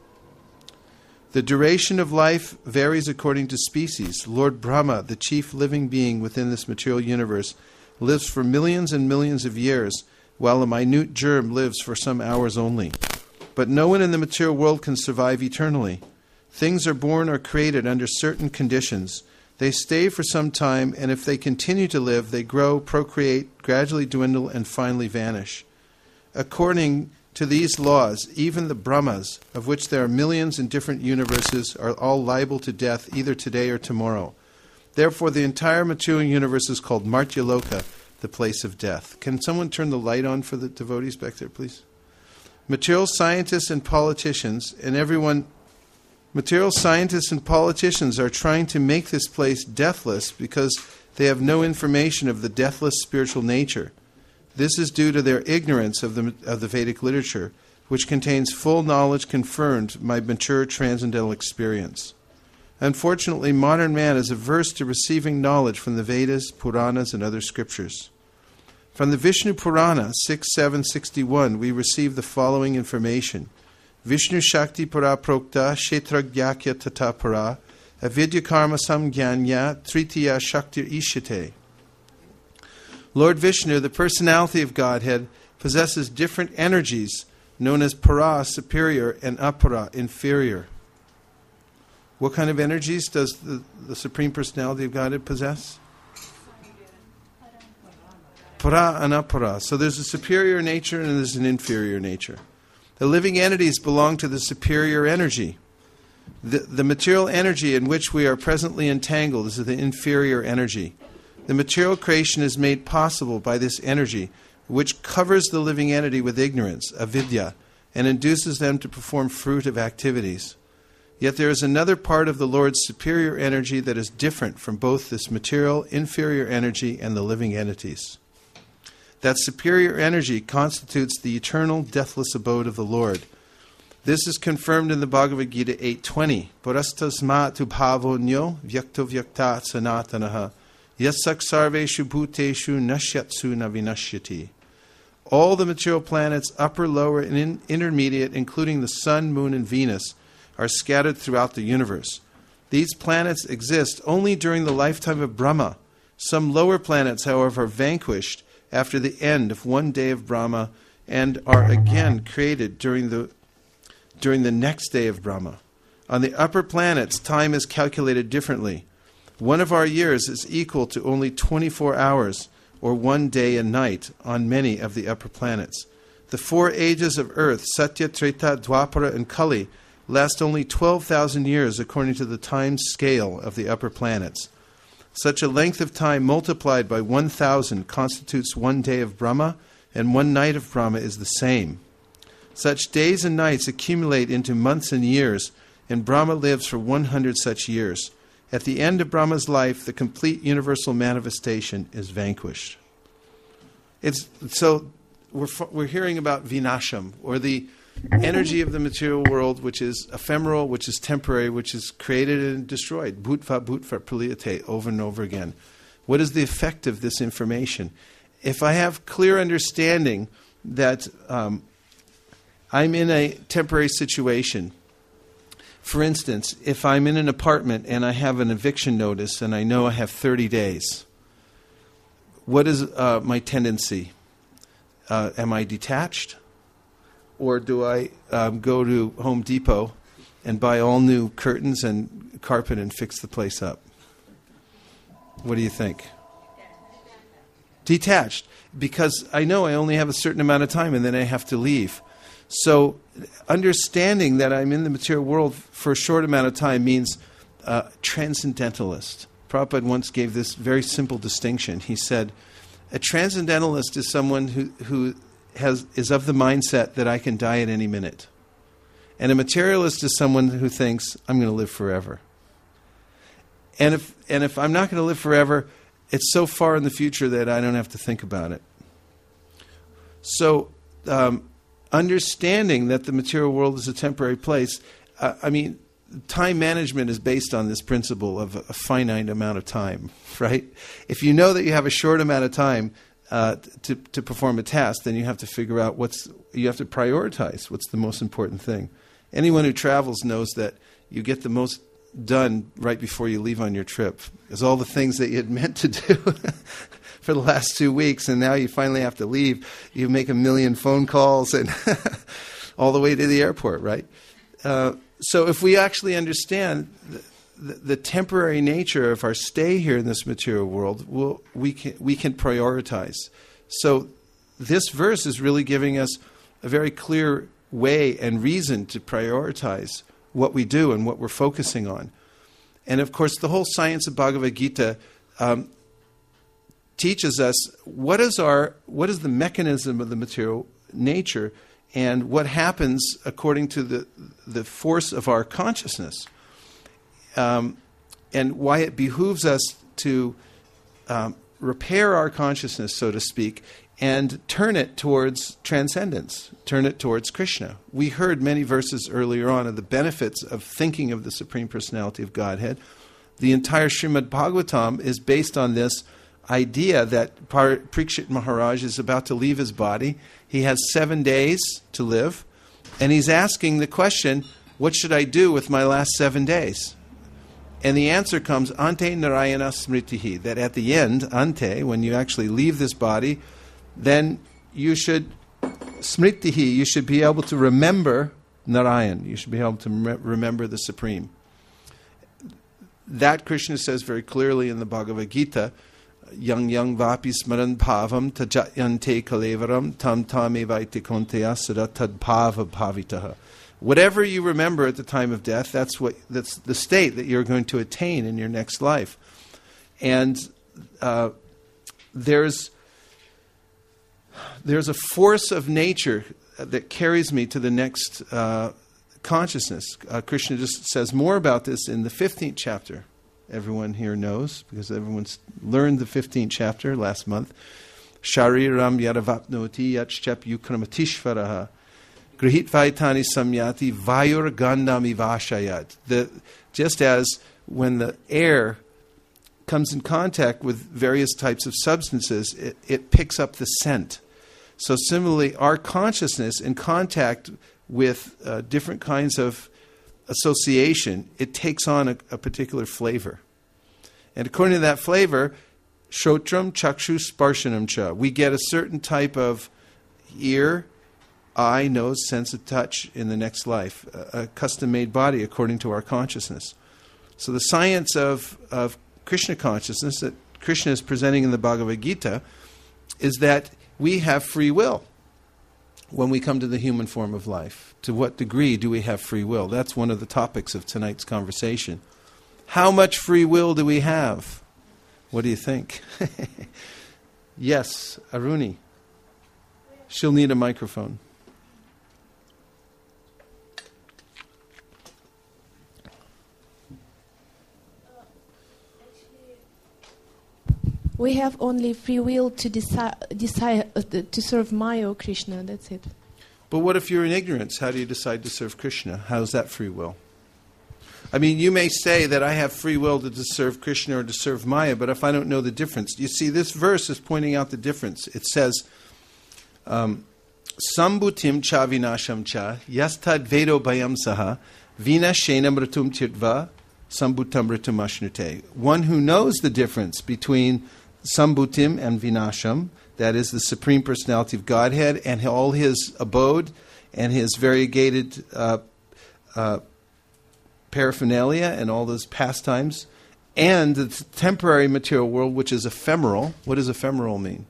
[SPEAKER 1] The duration of life varies according to species. Lord Brahma, the chief living being within this material universe, lives for millions and millions of years, while a minute germ lives for some hours only. But no one in the material world can survive eternally. Things are born or created under certain conditions. They stay for some time, and if they continue to live, they grow, procreate, gradually dwindle, and finally vanish. According to these laws, even the Brahmas, of which there are millions in different universes, are all liable to death either today or tomorrow. Therefore, the entire material universe is called Martyaloka, the place of death. Can someone turn the light on for the devotees back there, please? Material scientists and politicians are trying to make this place deathless because they have no information of the deathless spiritual nature. This is due to their ignorance of the Vedic literature, which contains full knowledge confirmed by mature transcendental experience. Unfortunately, modern man is averse to receiving knowledge from the Vedas, Puranas, and other scriptures. From the Vishnu Purana 6.7.61, we receive the following information. Vishnu Shakti Para Prokta Kshetragyakya Tata Para Avidya Karma Samgyanya Tritiya Shaktir Ishite. Lord Vishnu, the personality of Godhead, possesses different energies known as Para, superior, and Apara, inferior. What kind of energies does the Supreme Personality of Godhead possess? Para and Apara. So there's a superior nature and there's an inferior nature. The living entities belong to the superior energy. The material energy in which we are presently entangled is the inferior energy. The material creation is made possible by this energy, which covers the living entity with ignorance, avidya, and induces them to perform fruitive activities. Yet there is another part of the Lord's superior energy that is different from both this material inferior energy and the living entities. That superior energy constitutes the eternal deathless abode of the Lord. This is confirmed in the Bhagavad Gita 8.20. Parastasmat ubhavonyo vyakto vyaktat sanatanaha yasak sarveshu bhuteshu nashyatsu navinashyati. All the material planets, upper, lower, and intermediate, including the Sun, Moon, and Venus, are scattered throughout the universe. These planets exist only during the lifetime of Brahma. Some lower planets, however, are vanquished after the end of one day of Brahma and are again created during the next day of Brahma. On the upper planets, time is calculated differently. One of our years is equal to only 24 hours, or 1 day and night, on many of the upper planets. The 4 ages of Earth, Satya, Treta, Dwapara, and Kali, last only 12,000 years according to the time scale of the upper planets. Such a length of time multiplied by 1,000 constitutes 1 day of Brahma, and 1 night of Brahma is the same. Such days and nights accumulate into months and years, and Brahma lives for 100 such years. At the end of Brahma's life, the complete universal manifestation is vanquished. So we're hearing about Vinasham, or the energy of the material world, which is ephemeral, which is temporary, which is created and destroyed. Bhutva praliyate, over and over again. What is the effect of this information? If I have clear understanding that I'm in a temporary situation, for instance, if I'm in an apartment and I have an eviction notice and I know I have 30 days, what is my tendency? Am I detached? Or do I go to Home Depot and buy all new curtains and carpet and fix the place up? What do you think? Detached. Because I know I only have a certain amount of time and then I have to leave. So understanding that I'm in the material world for a short amount of time means transcendentalist. Prabhupada once gave this very simple distinction. He said, a transcendentalist is someone who is of the mindset that I can die at any minute. And a materialist is someone who thinks, I'm going to live forever. And if I'm not going to live forever, it's so far in the future that I don't have to think about it. So understanding that the material world is a temporary place, time management is based on this principle of a finite amount of time, right? If you know that you have a short amount of time to perform a task, then you have to figure out you have to prioritize what's the most important thing. Anyone who travels knows that you get the most done right before you leave on your trip. Because all the things that you had meant to do for the last 2 weeks, and now you finally have to leave, you make 1 million phone calls and all the way to the airport, right? So if we actually understand the temporary nature of our stay here in this material world, we can prioritize. So this verse is really giving us a very clear way and reason to prioritize what we do and what we're focusing on. And of course, the whole science of Bhagavad Gita teaches us what is the mechanism of the material nature and what happens according to the force of our consciousness, and why it behooves us to repair our consciousness, so to speak, and turn it towards transcendence, turn it towards Krishna. We heard many verses earlier on of the benefits of thinking of the Supreme Personality of Godhead. The entire Srimad Bhagavatam is based on this idea that Parikshit Maharaj is about to leave his body. He has 7 days to live, and he's asking the question, what should I do with my last 7 days? And the answer comes, Ante Narayana Smritihi, that at the end, Ante, when you actually leave this body, then you should, Smritihi, you should be able to remember Narayan. You should be able to remember the Supreme. That Krishna says very clearly in the Bhagavad Gita, Yang vapi smaran bhavam tajayante kalevaram tam evaite konteya sadatad bhava bhavitaha. Whatever you remember at the time of death, that's the state that you're going to attain in your next life. And there's a force of nature that carries me to the next consciousness. Krishna just says more about this in the 15th chapter. Everyone here knows, because everyone's learned the 15th chapter last month. Shariram yadavapnoti yachchap yukramatishvaraha grihit vaitani samyati vayur gandam ivashayat. Just as when the air comes in contact with various types of substances, it picks up the scent. So similarly, our consciousness in contact with different kinds of association, it takes on a particular flavor. And according to that flavor, Shotram, Chakshu, Sparshanam Cha, we get a certain type of ear, eye, nose, sense of touch in the next life, a custom-made body according to our consciousness. So the science of Krishna consciousness that Krishna is presenting in the Bhagavad Gita is that we have free will when we come to the human form of life. To what degree do we have free will? That's one of the topics of tonight's conversation. How much free will do we have? What do you think? Yes, Aruni. She'll need a microphone.
[SPEAKER 5] We have only free will to decide to serve Maya or Krishna. That's it.
[SPEAKER 1] But what if you're in ignorance? How do you decide to serve Krishna? How's that free will? I mean, you may say that I have free will to serve Krishna or to serve Maya, but if I don't know the difference, you see, this verse is pointing out the difference. It says, Sambhutim cha vinasham cha yastad vedo bayam saha vina shena mritum tirtva sambhutam mritum ashnute. One who knows the difference between Sambhutim and Vinasham, that is the Supreme Personality of Godhead and all His abode and His variegated paraphernalia and all those pastimes, and the temporary material world, which is ephemeral. What does ephemeral mean?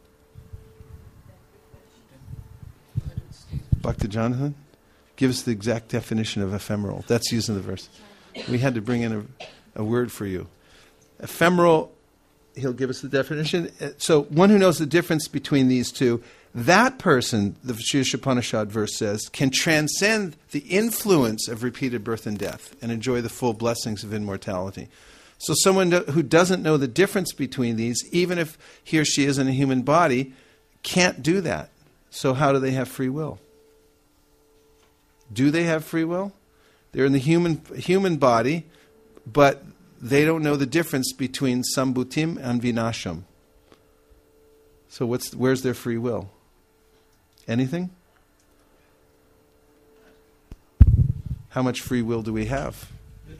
[SPEAKER 1] Bhakti Jonathan? Give us the exact definition of ephemeral. That's used in the verse. We had to bring in a word for you. Ephemeral, he'll give us the definition. So one who knows the difference between these two, that person, the Shri-Upanishad verse says, can transcend the influence of repeated birth and death and enjoy the full blessings of immortality. So someone who doesn't know the difference between these, even if he or she is in a human body, can't do that. So how do they have free will? Do they have free will? They're in the human body, but they don't know the difference between Sambhutim and Vinasham. So where's their free will? Anything? How much free will do we have?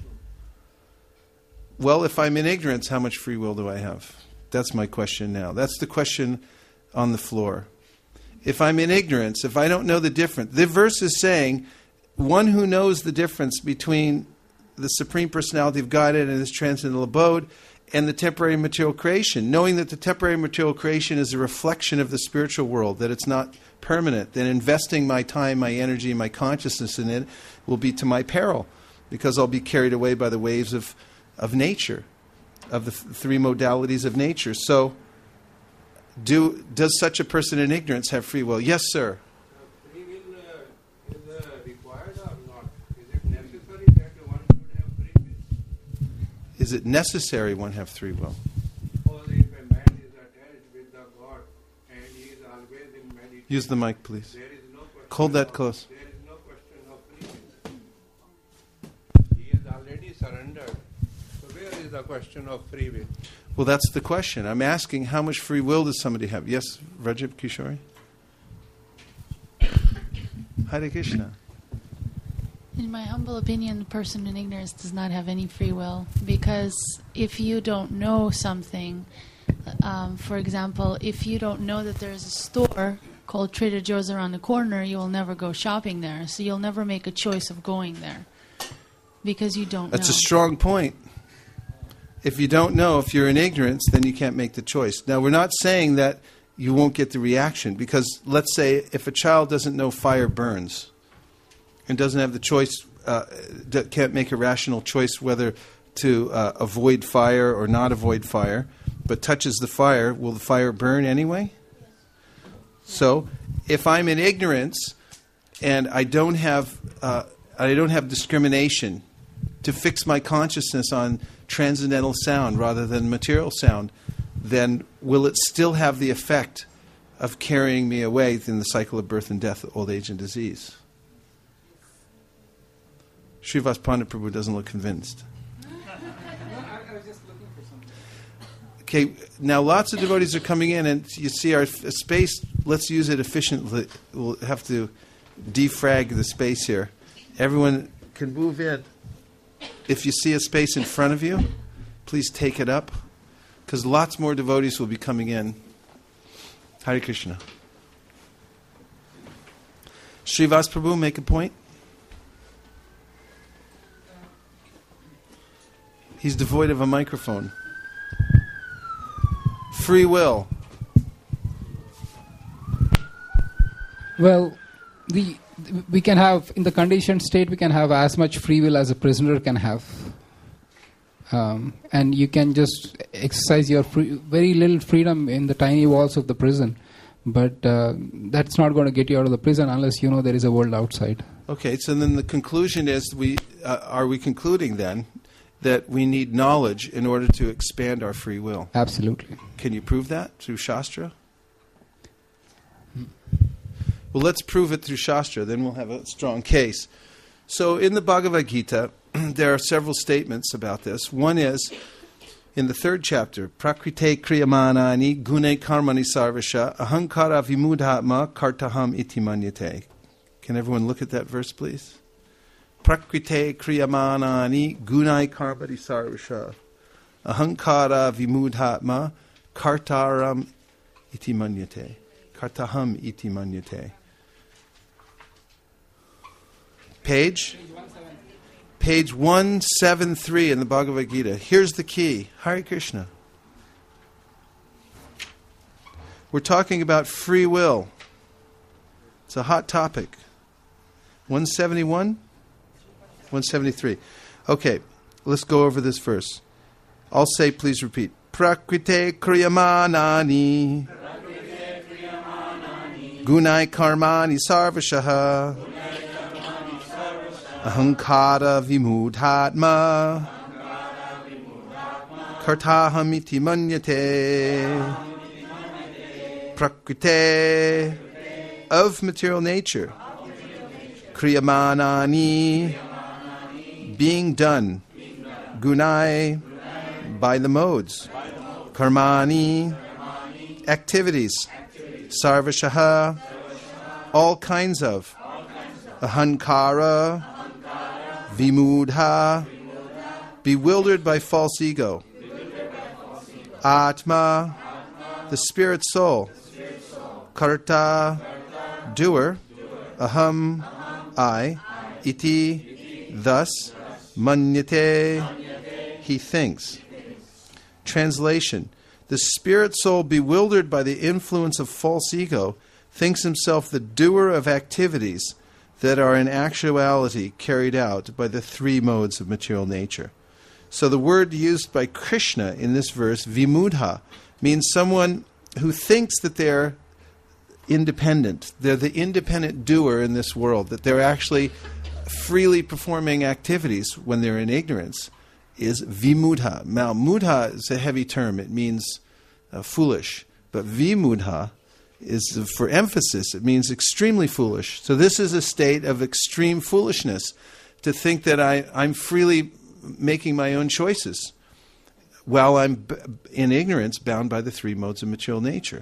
[SPEAKER 1] Well, if I'm in ignorance, how much free will do I have? That's my question now. That's the question on the floor. If I'm in ignorance, if I don't know the difference, the verse is saying, one who knows the difference between the Supreme Personality of Godhead and His transcendental abode and the temporary material creation, knowing that the temporary material creation is a reflection of the spiritual world, that it's not permanent, then investing my time, my energy, my consciousness in it will be to my peril, because I'll be carried away by the waves of nature, of the three modalities of nature. So, does such a person in ignorance have free will? Yes, sir.
[SPEAKER 10] Free will is required or not? Is it necessary that one should have free will?
[SPEAKER 1] Is it necessary one have free will?
[SPEAKER 10] Suppose if a man is attached with the God and he is always in meditation.
[SPEAKER 1] Use the mic, please.
[SPEAKER 10] There is no question.
[SPEAKER 1] Hold that close.
[SPEAKER 10] There is no question of free will. He is already surrendered. So where is the question of free will?
[SPEAKER 1] Well, that's the question. I'm asking, how much free will does somebody have? Yes, Rajab Kishori? Hare Krishna.
[SPEAKER 11] In my humble opinion, the person in ignorance does not have any free will, because if you don't know something, for example, if you don't know that there's a store called Trader Joe's around the corner, you will never go shopping there. So you'll never make a choice of going there because you don't know.
[SPEAKER 1] That's a strong point. If you don't know, if you're in ignorance, then you can't make the choice. Now, we're not saying that you won't get the reaction, because let's say if a child doesn't know fire burns and doesn't have the choice, can't make a rational choice whether to avoid fire or not avoid fire, but touches the fire, will the fire burn anyway? So, if I'm in ignorance and I don't have discrimination to fix my consciousness on transcendental sound rather than material sound, then will it still have the effect of carrying me away in the cycle of birth and death, old age and disease? Srivas Pandit Prabhu doesn't look convinced.
[SPEAKER 4] I was just looking for something.
[SPEAKER 1] Okay, now lots of devotees are coming in, and you see our space, let's use it efficiently. We'll have to defrag the space here. Everyone can move in. if you see a space in front of you, please take it up, because lots more devotees will be coming in. Hare Krishna. Srivas Prabhu, make a point. He's devoid of a microphone. Free will.
[SPEAKER 4] Well, we can have, in the conditioned state, we can have as much free will as a prisoner can have. And you can just exercise your very little freedom in the tiny walls of the prison. But that's not going to get you out of the prison unless you know there is a world outside.
[SPEAKER 1] Okay, so then the conclusion is, are we concluding then that we need knowledge in order to expand our free will?
[SPEAKER 4] Absolutely.
[SPEAKER 1] Can you prove that through Shastra? Well, let's prove it through Shastra, then we'll have a strong case. So in the Bhagavad Gita, there are several statements about this. One is, in the 3rd chapter, Prakrite kriyamanani gune karmani sarvasha ahankara vimudhatma kartaham iti manyate. Can everyone look at that verse, please? Prakrite kriyamanani gunai karmani sarvasha ahankara vimudhatma kartaram iti manyate. Kartaham iti manyate. Page 173 in the Bhagavad Gita. Here's the key. Hare Krishna. We're talking about free will. It's a hot topic. 171? 173. Okay, let's go over this verse. I'll say, please repeat. Prakrite kriyamanani gunai karmani sarvashaha ahankara vimudhatma kartaham iti manyate. Prakrite, of material nature. Kriyamanani, being done. Gunai, by the modes. Karmani, activities. Sarvashaha, all kinds of. Ahankara, vimudha, bewildered by false ego. Atma, the spirit soul. Karta, doer. Aham, I. Iti, thus. Manyate, he thinks. Translation. The spirit soul, bewildered by the influence of false ego, thinks himself the doer of activities that are in actuality carried out by the 3 modes of material nature. So the word used by Krishna in this verse, vimudha, means someone who thinks that they're independent. They're the independent doer in this world, that they're actually freely performing activities when they're in ignorance, is vimudha. Now, mudha is a heavy term. It means foolish. But vimudha is, for emphasis, it means extremely foolish. So this is a state of extreme foolishness, to think that I'm freely making my own choices while I'm in ignorance, bound by the 3 modes of material nature.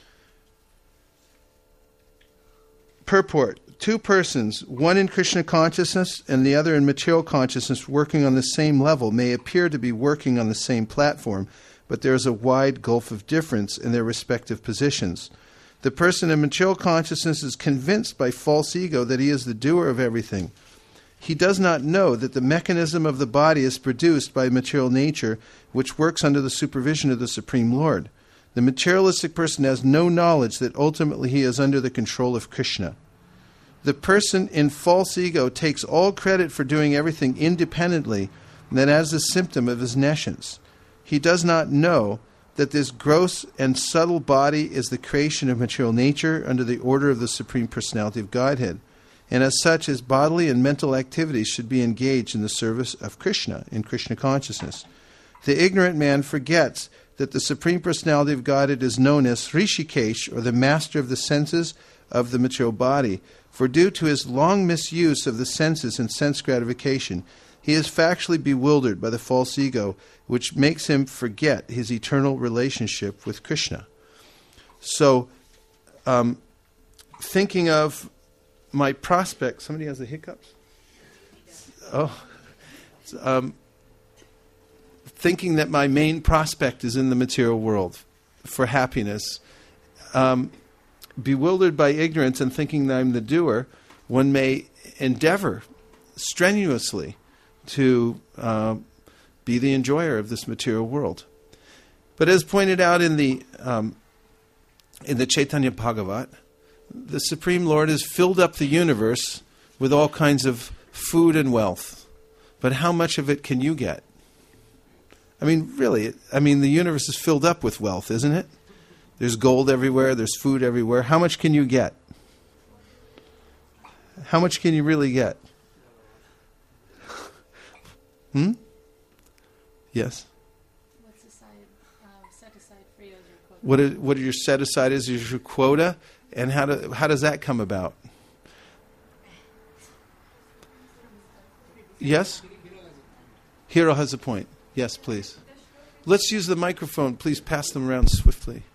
[SPEAKER 1] Purport. 2 persons, one in Krishna consciousness and the other in material consciousness, working on the same level, may appear to be working on the same platform, but there is a wide gulf of difference in their respective positions. The person in material consciousness is convinced by false ego that he is the doer of everything. He does not know that the mechanism of the body is produced by material nature, which works under the supervision of the Supreme Lord. The materialistic person has no knowledge that ultimately he is under the control of Krishna. The person in false ego takes all credit for doing everything independently, and that as a symptom of his nescience. He does not know that this gross and subtle body is the creation of material nature under the order of the Supreme Personality of Godhead, and as such his bodily and mental activities should be engaged in the service of Krishna, in Krishna consciousness. The ignorant man forgets that the Supreme Personality of Godhead is known as Rishikesh, or the master of the senses of the material body, for due to his long misuse of the senses and sense gratification, he is factually bewildered by the false ego, which makes him forget his eternal relationship with Krishna. So, thinking of my prospect, somebody has the hiccups? Oh, thinking that my main prospect is in the material world for happiness, bewildered by ignorance and thinking that I'm the doer, one may endeavor strenuously to be the enjoyer of this material world. But as pointed out in the Chaitanya Bhagavat, the Supreme Lord has filled up the universe with all kinds of food and wealth. But how much of it can you get? I mean, really, the universe is filled up with wealth, isn't it? There's gold everywhere, there's food everywhere. How much can you get? How much can you really get? Yes?
[SPEAKER 11] What's set aside for you as your quota?
[SPEAKER 1] What are your set aside as your quota? And how does that come about? Yes? Hiro has a point. Yes, please. Let's use the microphone. Please pass them around swiftly.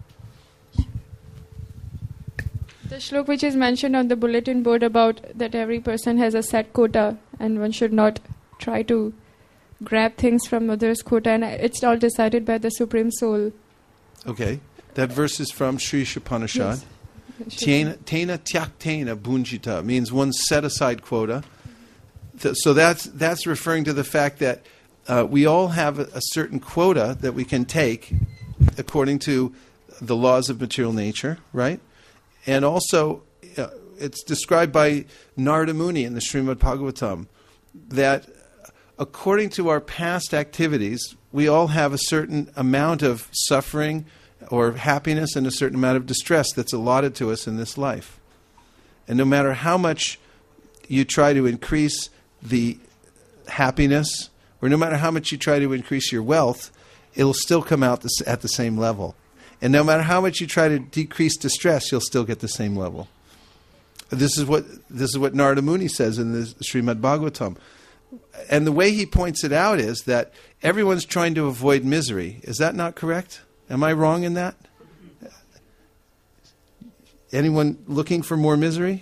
[SPEAKER 12] The shlok which is mentioned on the bulletin board about that every person has a set quota and one should not try to grab things from others' quota, and it's all decided by the Supreme Soul.
[SPEAKER 1] Okay. That verse is from Sri Ishopanishad.
[SPEAKER 12] Yes.
[SPEAKER 1] Tena tyaktena bunjita means one set aside quota. So that's referring to the fact that we all have a certain quota that we can take according to the laws of material nature, right? And also, it's described by Narada Muni in the Srimad Bhagavatam that according to our past activities, we all have a certain amount of suffering or happiness and a certain amount of distress that's allotted to us in this life. And no matter how much you try to increase the happiness, or no matter how much you try to increase your wealth, it'll still come out at the same level. And no matter how much you try to decrease distress, you'll still get the same level. This is what Narada Muni says in the Srimad Bhagavatam. And the way he points it out is that everyone's trying to avoid misery. Is that not correct? Am I wrong in that? Anyone looking for more misery?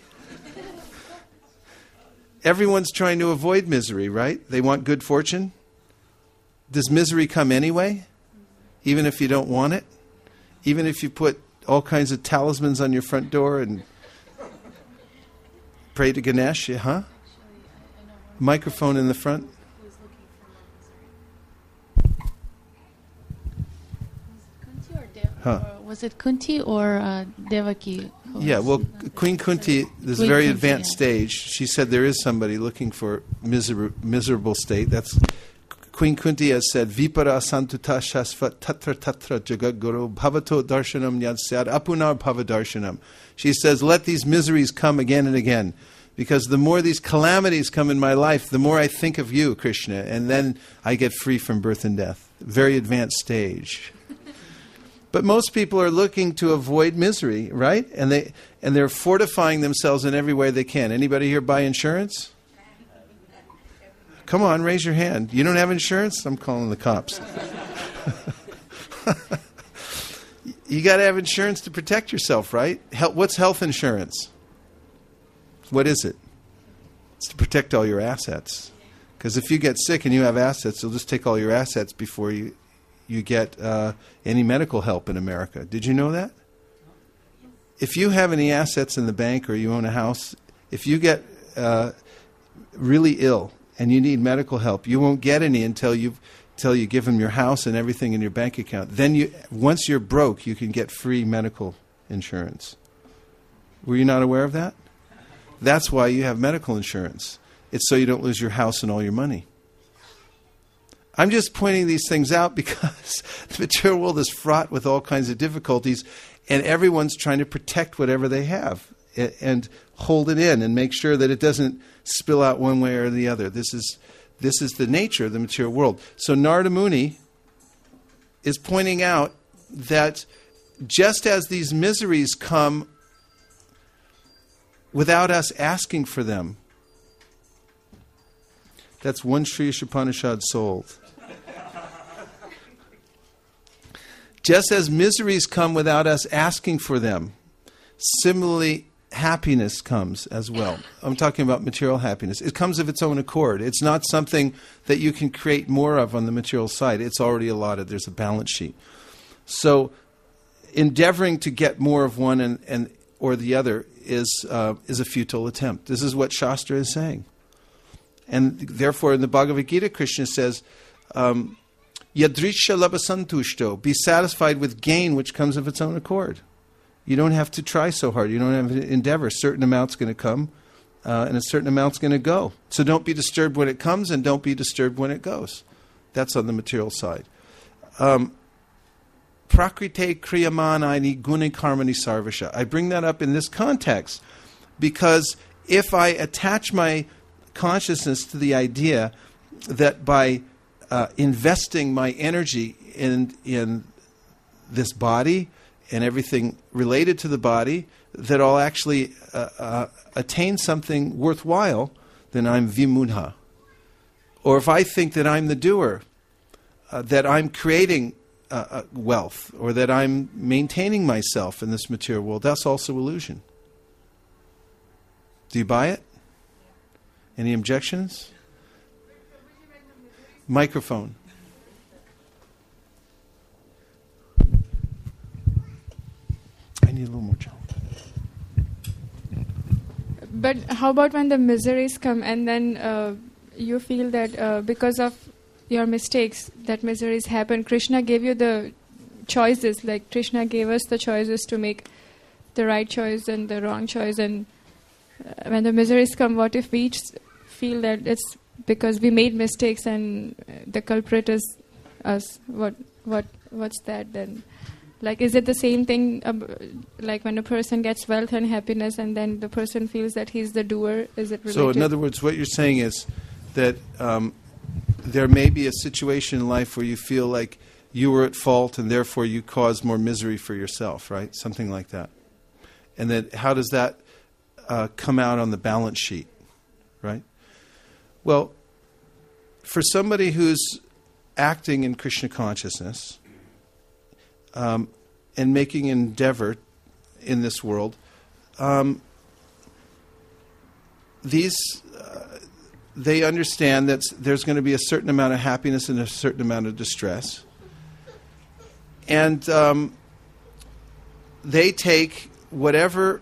[SPEAKER 1] Everyone's trying to avoid misery, right? They want good fortune. Does misery come anyway? Even if you don't want it? Even if you put all kinds of talismans on your front door and pray to Ganesh, huh? Microphone in the front.
[SPEAKER 11] Was it Kunti or Devaki?
[SPEAKER 1] Yeah, well, Queen Kunti, this
[SPEAKER 11] Queen
[SPEAKER 1] very
[SPEAKER 11] Kunti,
[SPEAKER 1] advanced
[SPEAKER 11] yeah.
[SPEAKER 1] stage, she said there is somebody looking for miserable state. That's Queen Kunti has said, Vipara santuta shasvat tatra tatra jagaguru bhavato darshanam yad syad apunar bhavadarshanam. She says, let these miseries come again and again. Because the more these calamities come in my life, the more I think of you, Krishna, and then I get free from birth and death. Very advanced stage. But most people are looking to avoid misery, right? And they're fortifying themselves in every way they can. Anybody here buy insurance? Come on, raise your hand. You don't have insurance? I'm calling the cops. You got to have insurance to protect yourself, right? What's health insurance? What is it? It's to protect all your assets. Because if you get sick and you have assets, they'll just take all your assets before you get any medical help in America. Did you know that? If you have any assets in the bank or you own a house, if you get really ill and you need medical help, you won't get any until you give them your house and everything in your bank account. Then once you're broke, you can get free medical insurance. Were you not aware of that? That's why you have medical insurance. It's so you don't lose your house and all your money. I'm just pointing these things out because the material world is fraught with all kinds of difficulties, and everyone's trying to protect whatever they have and hold it in and make sure that it doesn't spill out one way or the other. This is the nature of the material world. So Narada Muni is pointing out that just as these miseries come without us asking for them, that's one Sri Ishopanishad sold. Just as miseries come without us asking for them, similarly, happiness comes as well. I'm talking about material happiness. It comes of its own accord. It's not something that you can create more of on the material side. It's already allotted. There's a balance sheet. So endeavoring to get more of one and or the other is a futile attempt. This is what Shastra is saying. And therefore in the Bhagavad Gita, Krishna says, Yadrisha labasantushto, be satisfied with gain which comes of its own accord. You don't have to try so hard. You don't have to endeavor. A certain amount's going to come, and a certain amount's going to go. So don't be disturbed when it comes, and don't be disturbed when it goes. That's on the material side. Prakrite kriyamanani guni karmani sarvasha. I bring that up in this context because if I attach my consciousness to the idea that by investing my energy in this body and everything related to the body, that I'll actually attain something worthwhile, then I'm vimunha. Or if I think that I'm the doer, that I'm creating wealth, or that I'm maintaining myself in this material world, that's also illusion. Do you buy it? Any objections? Microphone. I need a little more time.
[SPEAKER 12] But how about when the miseries come and then you feel that because of your mistakes that miseries happen? Krishna gave you the choices, like Krishna gave us the choices to make the right choice and the wrong choice, and when the miseries come, what if we each feel that it's because we made mistakes and the culprit is us? What's that then? Like, is it the same thing like when a person gets wealth and happiness and then the person feels that he's the doer? Is it related?
[SPEAKER 1] So in other words, what you're saying is that there may be a situation in life where you feel like you were at fault and therefore you caused more misery for yourself, right? Something like that. And then how does that come out on the balance sheet, right? Well, for somebody who's acting in Krishna consciousness and making an endeavor in this world, they understand that there's going to be a certain amount of happiness and a certain amount of distress. And they take whatever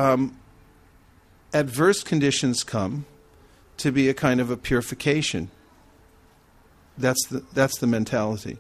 [SPEAKER 1] adverse conditions come to be a kind of a purification. That's the mentality.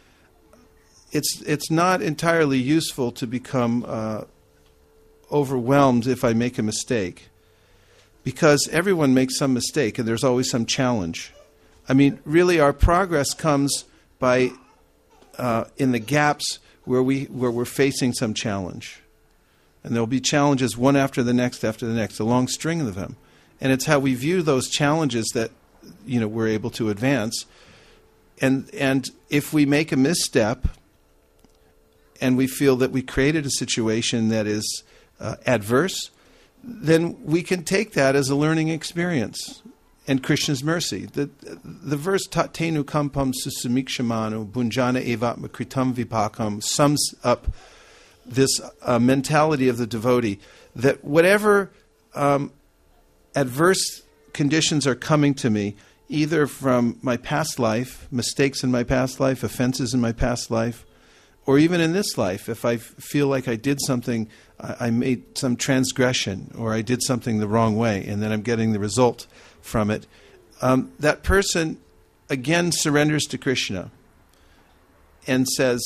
[SPEAKER 1] It's not entirely useful to become overwhelmed if I make a mistake, because everyone makes some mistake and there's always some challenge. I mean, really, our progress comes by in the gaps where we're facing some challenge, and there'll be challenges one after the next, a long string of them, and it's how we view those challenges that we're able to advance. And if we make a misstep and we feel that we created a situation that is adverse, then we can take that as a learning experience and Krishna's mercy. The verse Tattenu Kampam Susumikshamanu Bunjana Evatma Kritam Vipakam sums up this mentality of the devotee, that whatever adverse conditions are coming to me, either from my past life, mistakes in my past life, offenses in my past life, or even in this life, if I feel like I did something, I made some transgression, or I did something the wrong way, and then I'm getting the result from it, that person again surrenders to Krishna and says,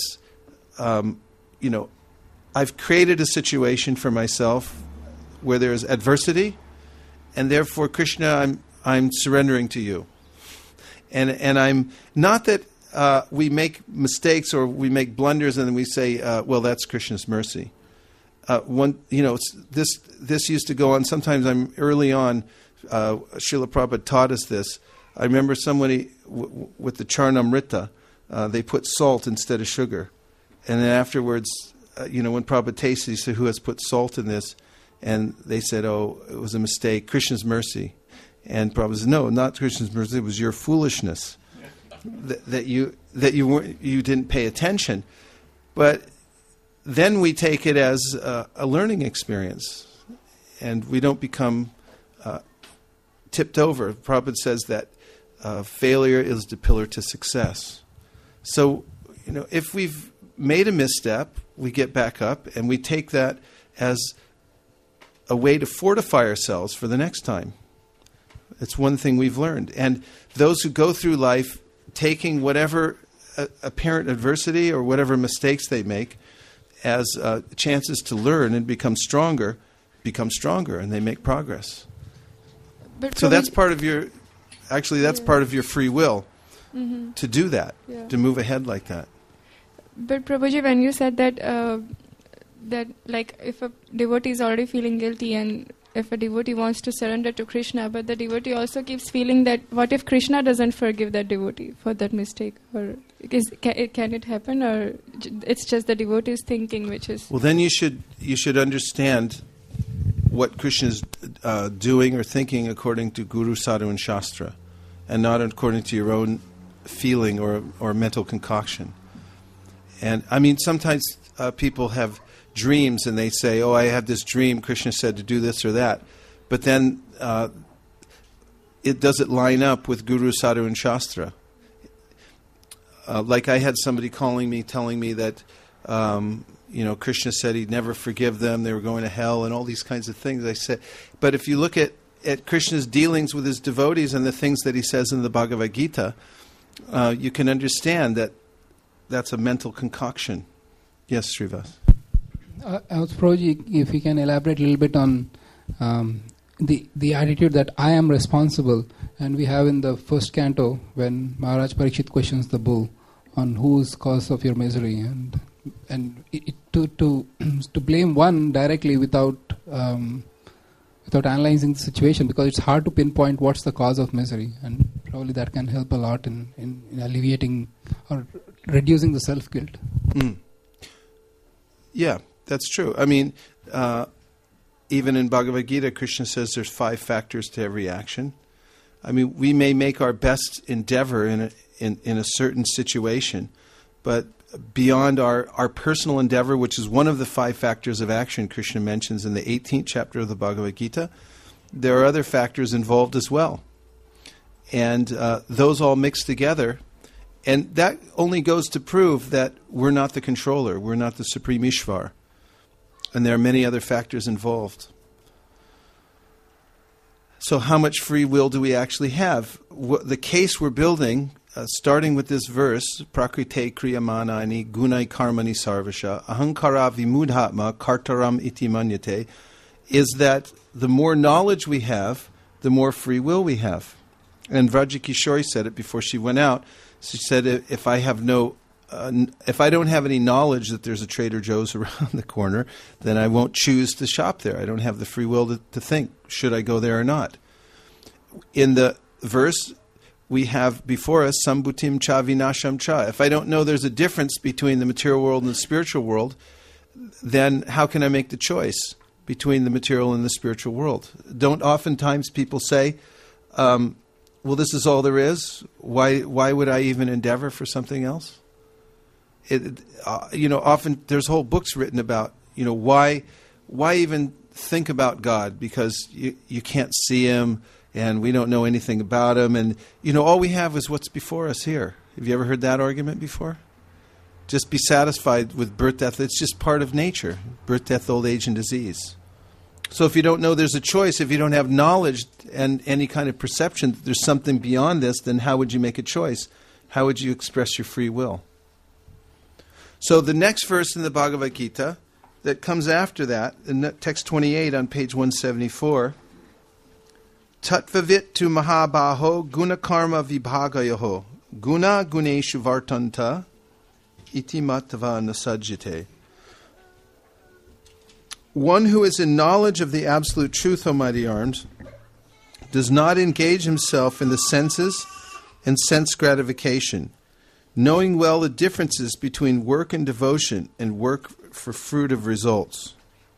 [SPEAKER 1] I've created a situation for myself where there is adversity, and therefore, Krishna, I'm surrendering to you. And I'm not that we make mistakes or we make blunders and then we say, well, that's Krishna's mercy. This used to go on. Sometimes early on, Srila Prabhupada taught us this. I remember somebody with the Charnamrita, they put salt instead of sugar. And then afterwards, when Prabhupada tasted, he said, who has put salt in this? And they said, oh, it was a mistake, Krishna's mercy. And Prabhupada said, no, not Krishna's mercy, it was your foolishness that you didn't pay attention. But then we take it as a learning experience. and we don't become tipped over. Prabhupada says that failure is the pillar to success. So, if we've made a misstep, we get back up, and we take that as a way to fortify ourselves for the next time. It's one thing we've learned. And those who go through life taking whatever apparent adversity or whatever mistakes they make as chances to learn and become stronger, and they make progress. So that's part of your, part of your free will, to do that, to move ahead like that.
[SPEAKER 12] But Prabhuji, when you said that, that like if a devotee is already feeling guilty and if a devotee wants to surrender to Krishna, but the devotee also keeps feeling that what if Krishna doesn't forgive that devotee for that mistake? Or can it happen, or it's just the devotee's thinking which is...
[SPEAKER 1] Well, then you should understand what Krishna is doing or thinking according to Guru, Sadhu, and Shastra, and not according to your own feeling or mental concoction. And I mean, sometimes people have dreams and they say, I had this dream, Krishna said to do this or that. But then it doesn't line up with Guru, Sadhu, and Shastra. Like I had somebody calling me, telling me that, Krishna said he'd never forgive them, they were going to hell, and all these kinds of things. I said, but if you look at Krishna's dealings with his devotees and the things that he says in the Bhagavad Gita, you can understand that that's a mental concoction. Yes, Srivas.
[SPEAKER 4] Prabhuji, if you can elaborate a little bit on the attitude that I am responsible, and we have in the first canto when Maharaj Parikshit questions the bull on whose cause of your misery, and to blame one directly without analyzing the situation, because it's hard to pinpoint what's the cause of misery, and probably that can help a lot in alleviating or reducing the self-guilt.
[SPEAKER 1] Yeah, that's true. I mean, even in Bhagavad Gita, Krishna says there's 5 factors to every action. I mean, we may make our best endeavor in a certain situation, but beyond our personal endeavor, which is one of the 5 factors of action Krishna mentions in the 18th chapter of the Bhagavad Gita, there are other factors involved as well. And those all mix together. And that only goes to prove that we're not the controller, we're not the Supreme Ishvar. And there are many other factors involved. So how much free will do we actually have? The case we're building, starting with this verse, Prakrite kriyamanani gunai karmani sarvasha ahankara vimudhatma kartaram iti manyate, is that the more knowledge we have, the more free will we have. And Vrajikishori said it before she went out. She said, if I don't have any knowledge that there's a Trader Joe's around the corner, then I won't choose to shop there. I don't have the free will to think, should I go there or not? In the verse, we have before us, Sambhutim cha vinasham cha. If I don't know there's a difference between the material world and the spiritual world, then how can I make the choice between the material and the spiritual world? Don't oftentimes people say, well, this is all there is. Why would I even endeavor for something else? Often there's whole books written about, why even think about God, because you can't see Him and we don't know anything about Him, and all we have is what's before us here. Have you ever heard that argument before? Just be satisfied with birth, death. It's just part of nature. Birth, death, old age, and disease. So if you don't know there's a choice, if you don't have knowledge and any kind of perception that there's something beyond this, then how would you make a choice? How would you express your free will? So the next verse in the Bhagavad Gita that comes after that, in text 28 on page 174, Tatvavit tu mahabaho guna karma vibhagayoho guna guneshu vartanta iti matava nasajjate. One who is in knowledge of the absolute truth, O mighty arms, does not engage himself in the senses and sense gratification, knowing well the differences between work and devotion and work for fruit of results.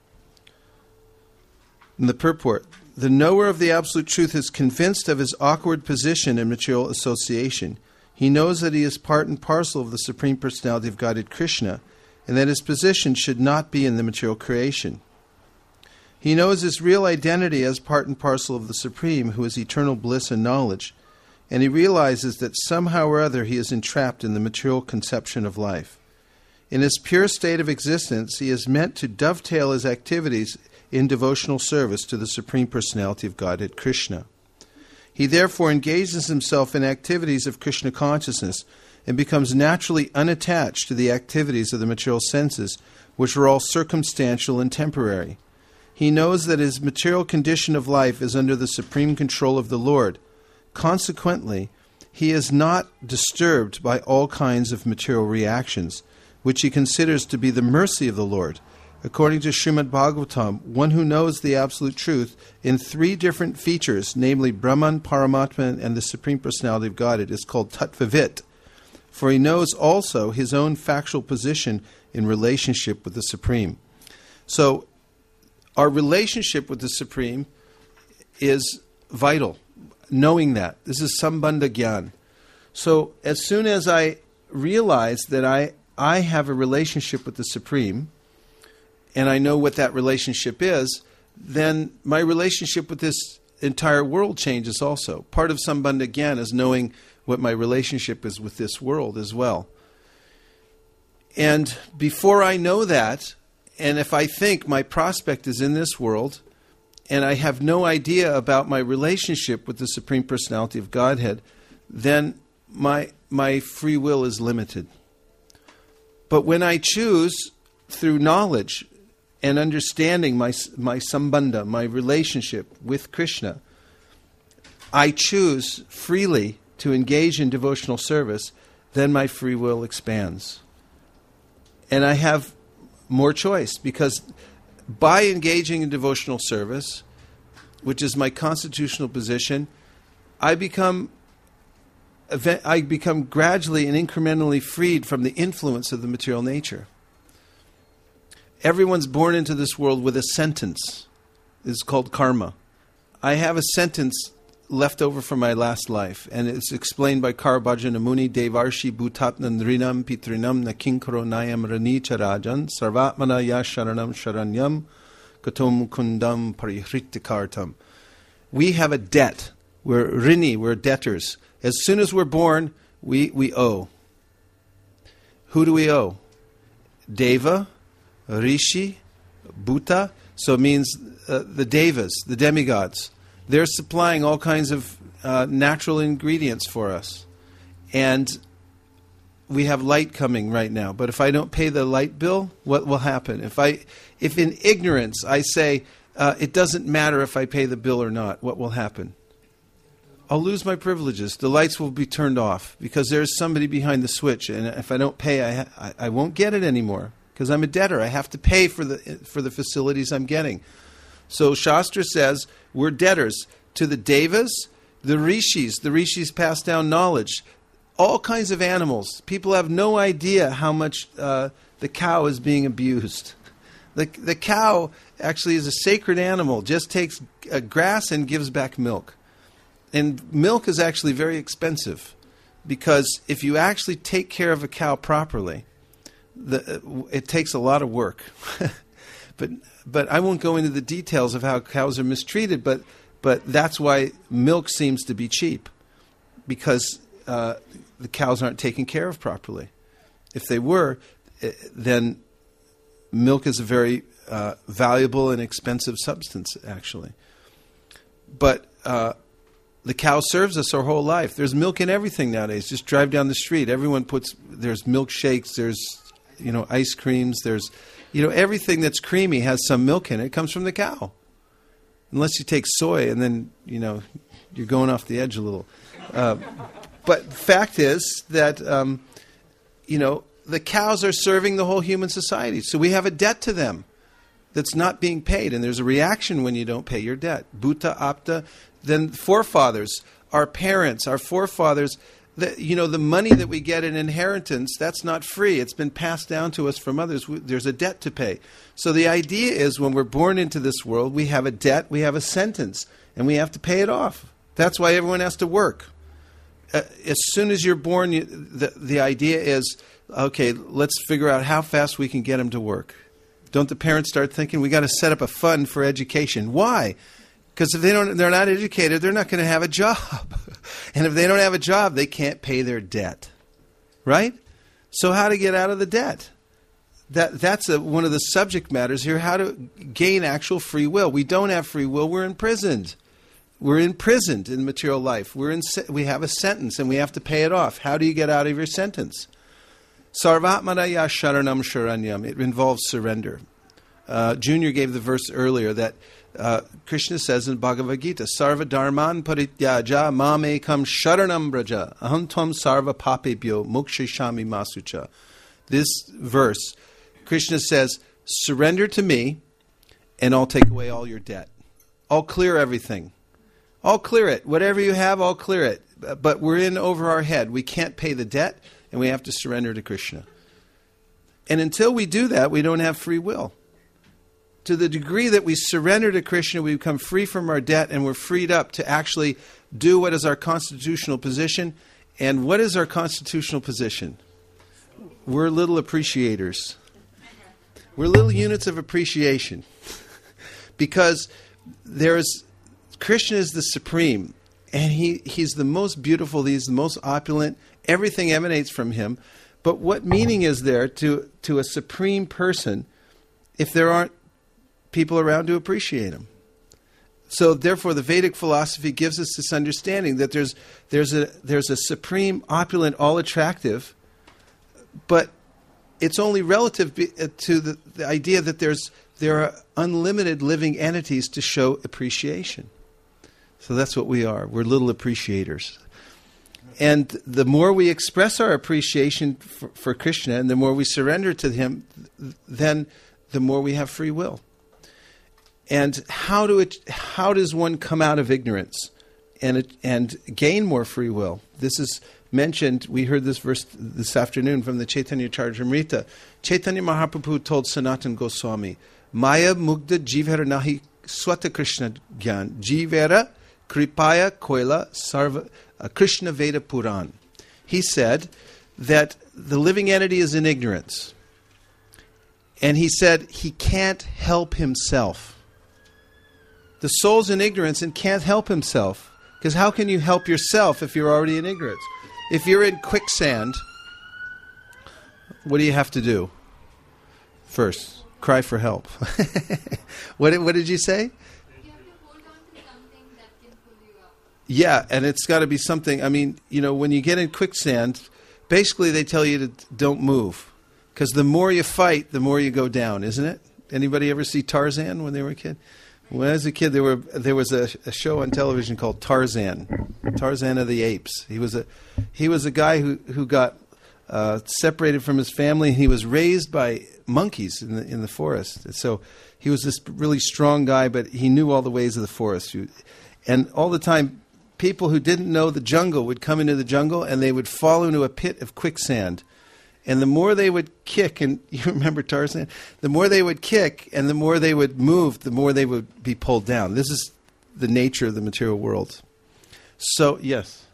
[SPEAKER 1] In the purport, the knower of the absolute truth is convinced of his awkward position in material association. He knows that he is part and parcel of the Supreme Personality of Godhead Krishna, and that his position should not be in the material creation. He knows his real identity as part and parcel of the Supreme, who is eternal bliss and knowledge, and he realizes that somehow or other he is entrapped in the material conception of life. In his pure state of existence, he is meant to dovetail his activities in devotional service to the Supreme Personality of Godhead, Krishna. He therefore engages himself in activities of Krishna consciousness and becomes naturally unattached to the activities of the material senses, which are all circumstantial and temporary. He knows that his material condition of life is under the supreme control of the Lord. Consequently, he is not disturbed by all kinds of material reactions, which he considers to be the mercy of the Lord. According to Srimad Bhagavatam, one who knows the absolute truth in three different features, namely Brahman, Paramatman, and the Supreme Personality of Godhead, is called Tattvavit, for he knows also his own factual position in relationship with the Supreme. So, our relationship with the Supreme is vital, knowing that. This is Sambandha Gyan. So, as soon as I realize that I have a relationship with the Supreme, and I know what that relationship is, then my relationship with this entire world changes also. Part of Sambandha Gyan is knowing what my relationship is with this world as well. And before I know that, and if I think my prospect is in this world, and I have no idea about my relationship with the Supreme Personality of Godhead, then my free will is limited. But when I choose, through knowledge and understanding my sambandha, my relationship with Krishna, I choose freely to engage in devotional service, then my free will expands. And I have more choice, because by engaging in devotional service, which is my constitutional position, I become gradually and incrementally freed from the influence of the material nature. Everyone's born into this world with a sentence. It's called karma. I have a sentence left over from my last life, and it's explained by Karabhajana Muni, Devarshi Bhutatna Nrinam Pitrinam Nakinkaro Nayam Rani Charajan Sarvatmana Yasharanam Sharanyam Katom Kundam Parihrittikartam. We have a debt. We're rini, we're debtors. As soon as we're born, we owe. Who do we owe? Deva, Rishi, Bhuta. So it means the devas, the demigods. They're supplying all kinds of natural ingredients for us. And we have light coming right now. But if I don't pay the light bill, what will happen? If in ignorance I say, it doesn't matter if I pay the bill or not, what will happen? I'll lose my privileges. The lights will be turned off because there's somebody behind the switch. And if I don't pay, I won't get it anymore because I'm a debtor. I have to pay for the facilities I'm getting. So Shastra says we're debtors to the devas, the rishis. The rishis pass down knowledge. All kinds of animals. People have no idea how much the cow is being abused. The cow actually is a sacred animal, just takes grass and gives back milk. And milk is actually very expensive because if you actually take care of a cow properly, it takes a lot of work. But I won't go into the details of how cows are mistreated, but that's why milk seems to be cheap, because the cows aren't taken care of properly. If they were, then milk is a very valuable and expensive substance, actually. But the cow serves us our whole life. There's milk in everything nowadays. Just drive down the street. There's milkshakes, there's ice creams, there's everything that's creamy has some milk in it. It comes from the cow. Unless you take soy and then, you're going off the edge a little. But the fact is that, the cows are serving the whole human society. So we have a debt to them that's not being paid. And there's a reaction when you don't pay your debt. Bhuta, Apta. Then forefathers, our parents, our forefathers, the money that we get in inheritance, that's not free. It's been passed down to us from others. There's a debt to pay. So the idea is when we're born into this world, we have a debt, we have a sentence, and we have to pay it off. That's why everyone has to work. As soon as you're born, the idea is, okay, let's figure out how fast we can get them to work. Don't the parents start thinking, we got to set up a fund for education? Why? Because if they're not educated, they're not going to have a job. And if they don't have a job, they can't pay their debt. Right? So how to get out of the debt? That's one of the subject matters here, how to gain actual free will. We don't have free will, we're imprisoned. We're imprisoned in material life. We have a sentence and we have to pay it off. How do you get out of your sentence? Sarvatmadaya sharanam sharanyam. It involves surrender. Junior gave the verse earlier that Krishna says in Bhagavad Gita, Sarva dharman parityaja mamekam sharanam braja ahantam sarva papebhyo mokshishami masucha. This verse, Krishna says, surrender to me and I'll take away all your debt. I'll clear everything. I'll clear it. Whatever you have, I'll clear it. But we're in over our head. We can't pay the debt and we have to surrender to Krishna. And until we do that, we don't have free will. To the degree that we surrender to Krishna, we become free from our debt and we're freed up to actually do what is our constitutional position. And what is our constitutional position? We're little appreciators. We're little units of appreciation. Because Krishna is the supreme. And he's the most beautiful, he's the most opulent. Everything emanates from him. But what meaning is there to a supreme person if there aren't people around to appreciate him? So therefore the Vedic philosophy gives us this understanding that there's a supreme, opulent, all attractive, but it's only relative to the idea that there are unlimited living entities to show appreciation. So that's what we are. We're little appreciators. And the more we express our appreciation for Krishna and the more we surrender to him, then the more we have free will. And how does one come out of ignorance and gain more free will? This is mentioned, we heard this verse this afternoon from the Chaitanya Charitamrita. Chaitanya Mahaprabhu told Sanatana Goswami, Maya mugda jivera nahi swata Krishna gyan, jivera kripaya koila sarva Krishna Veda Puran. He said that the living entity is in ignorance. And he said he can't help himself. The soul's in ignorance and can't help himself. Because how can you help yourself if you're already in ignorance? If you're in quicksand, what do you have to do? First, cry for help. What did you say? Yeah, and it's got to be something. I mean, when you get in quicksand, basically they tell you to don't move. Because the more you fight, the more you go down, isn't it? Anybody ever see Tarzan when they were a kid? When I was a kid, there was a show on television called Tarzan of the Apes. He was a guy who got separated from his family, and he was raised by monkeys in the forest. So he was this really strong guy, but he knew all the ways of the forest. And all the time, people who didn't know the jungle would come into the jungle, and they would fall into a pit of quicksand. And the more they would kick, and you remember Tarzan, the more they would kick and the more they would move, the more they would be pulled down. This is the nature of the material world. So, yes.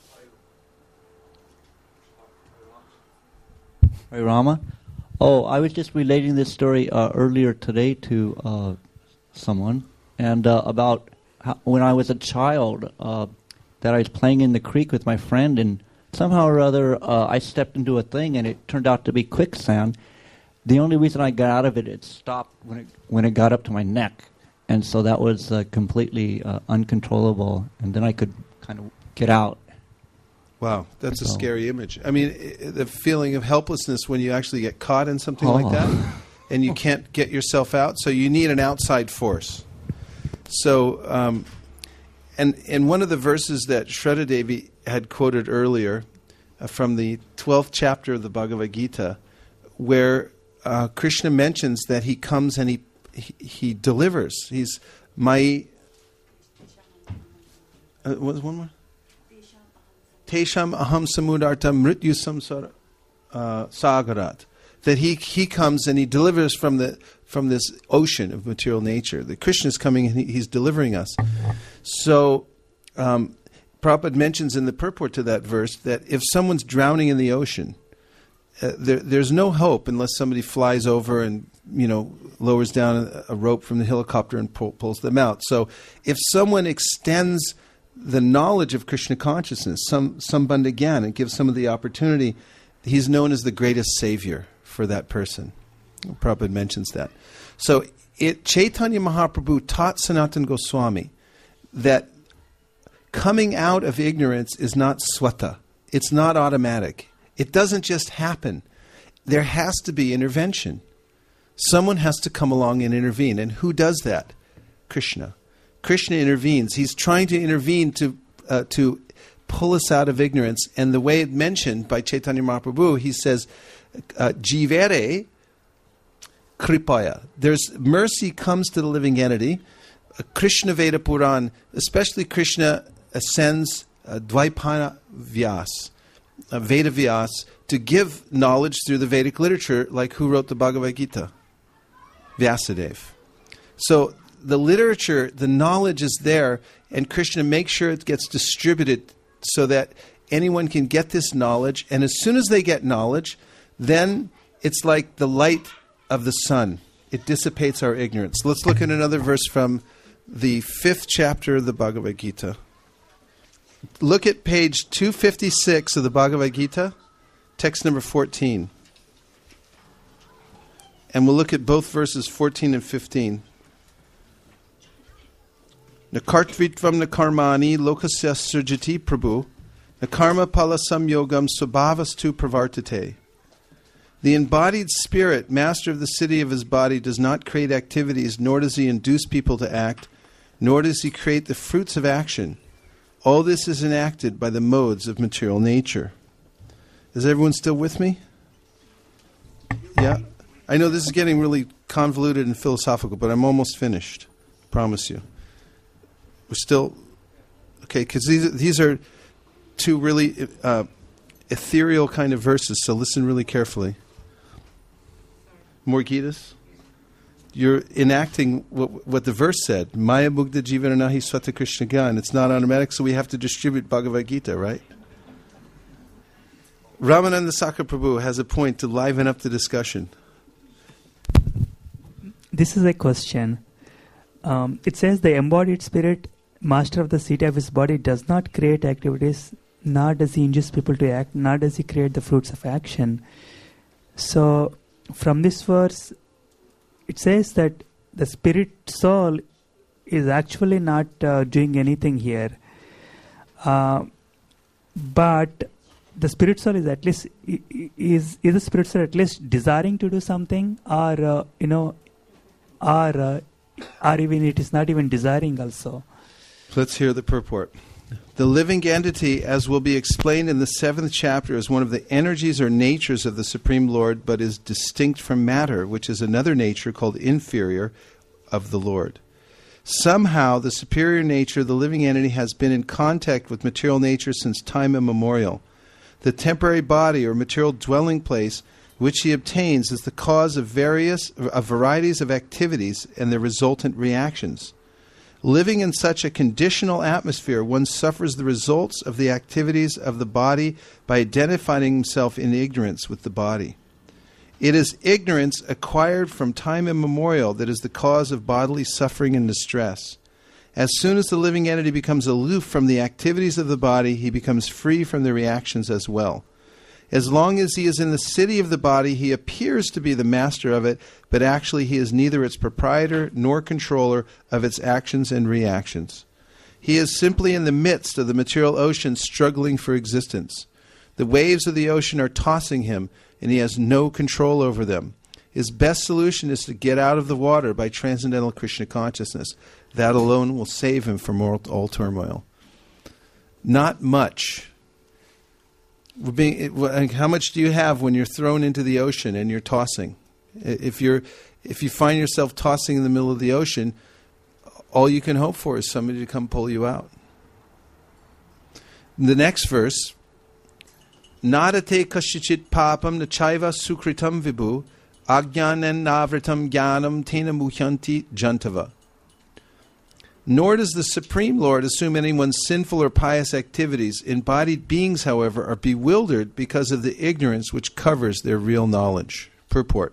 [SPEAKER 6] Hi, Rama. Oh, I was just relating this story earlier today to someone, and about how, when I was a child, that I was playing in the creek with my friend, and somehow or other, I stepped into a thing, and it turned out to be quicksand. The only reason I got out of it, it stopped when it got up to my neck, and so that was completely uncontrollable. And then I could kind of get out.
[SPEAKER 1] Wow, that's a scary image. I mean, the feeling of helplessness when you actually get caught in something like that, and you can't get yourself out. So you need an outside force. So, and one of the verses that Shraddha Devi had quoted earlier from the 12th chapter of the Bhagavad Gita, where Krishna mentions that he comes and he delivers. He's my... what was one more? Tesham aham samudarta mrityu samsara sagarat. That he comes and he delivers from this ocean of material nature. That Krishna is coming and he's delivering us. So Prabhupada mentions in the purport to that verse that if someone's drowning in the ocean, there's no hope unless somebody flies over and lowers down a rope from the helicopter and pulls them out. So if someone extends the knowledge of Krishna consciousness, some Sambandha Gyan, and gives someone the opportunity, he's known as the greatest savior for that person. Prabhupada mentions that. So Chaitanya Mahaprabhu taught Sanatana Goswami that coming out of ignorance is not swata. It's not automatic. It doesn't just happen. There has to be intervention. Someone has to come along and intervene. And who does that? Krishna. Krishna intervenes. He's trying to intervene to pull us out of ignorance. And the way it's mentioned by Chaitanya Mahaprabhu, he says, Jivere Kripaya. There's mercy comes to the living entity. Krishna Veda Puran, especially Krishna ascends Dvaipana Vyas, Veda Vyas, to give knowledge through the Vedic literature, like who wrote the Bhagavad Gita? Vyasadeva. So the literature, the knowledge is there, and Krishna makes sure it gets distributed so that anyone can get this knowledge. And as soon as they get knowledge, then it's like the light of the sun. It dissipates our ignorance. Let's look at another verse from the 5th chapter of the Bhagavad Gita. Look at page 256 of the Bhagavad Gita, text number 14. And we'll look at both verses 14 and 15. Nakartvitvam nakarmani lokasya surjati prabhu nakarma palasam yogam subhavastu pravartate. The embodied spirit, master of the city of his body, does not create activities, nor does he induce people to act, nor does he create the fruits of action. All this is enacted by the modes of material nature. Is everyone still with me? Yeah? I know this is getting really convoluted and philosophical, but I'm almost finished. Promise you. We're still... Okay, because these are two really ethereal kind of verses, so listen really carefully. More Gitas? You're enacting what the verse said. Maya Mugdha Jivana Nahi Swata Krishna Gyan. It's not automatic, so we have to distribute Bhagavad Gita, right? Ramananda Sakha Prabhu has a point to liven up the discussion.
[SPEAKER 3] This is a question. It says the embodied spirit, master of the city of his body, does not create activities, nor does he induce people to act, nor does he create the fruits of action. So, from this verse, it says that the spirit soul is actually not doing anything here. But the spirit soul is at least, is the spirit soul at least desiring to do something, or or even it is not even desiring also.
[SPEAKER 1] Let's hear the purport. The living entity, as will be explained in the 7th chapter, is one of the energies or natures of the Supreme Lord, but is distinct from matter, which is another nature called inferior of the Lord. Somehow, the superior nature of the living entity has been in contact with material nature since time immemorial. The temporary body or material dwelling place which he obtains is the cause of varieties of activities and their resultant reactions. Living in such a conditional atmosphere, one suffers the results of the activities of the body by identifying himself in ignorance with the body. It is ignorance acquired from time immemorial that is the cause of bodily suffering and distress. As soon as the living entity becomes aloof from the activities of the body, he becomes free from the reactions as well. As long as he is in the city of the body, he appears to be the master of it, but actually he is neither its proprietor nor controller of its actions and reactions. He is simply in the midst of the material ocean struggling for existence. The waves of the ocean are tossing him, and he has no control over them. His best solution is to get out of the water by transcendental Krishna consciousness. That alone will save him from all turmoil. Not much. How much do you have when you're thrown into the ocean and you're tossing? If you find yourself tossing in the middle of the ocean, all you can hope for is somebody to come pull you out. The next verse, Nadate kashichit papam nachaiva sukritam vibhu ajnanan navritam jnanam tena muhyanti jantava. Nor does the Supreme Lord assume anyone's sinful or pious activities. Embodied beings, however, are bewildered because of the ignorance which covers their real knowledge. Purport.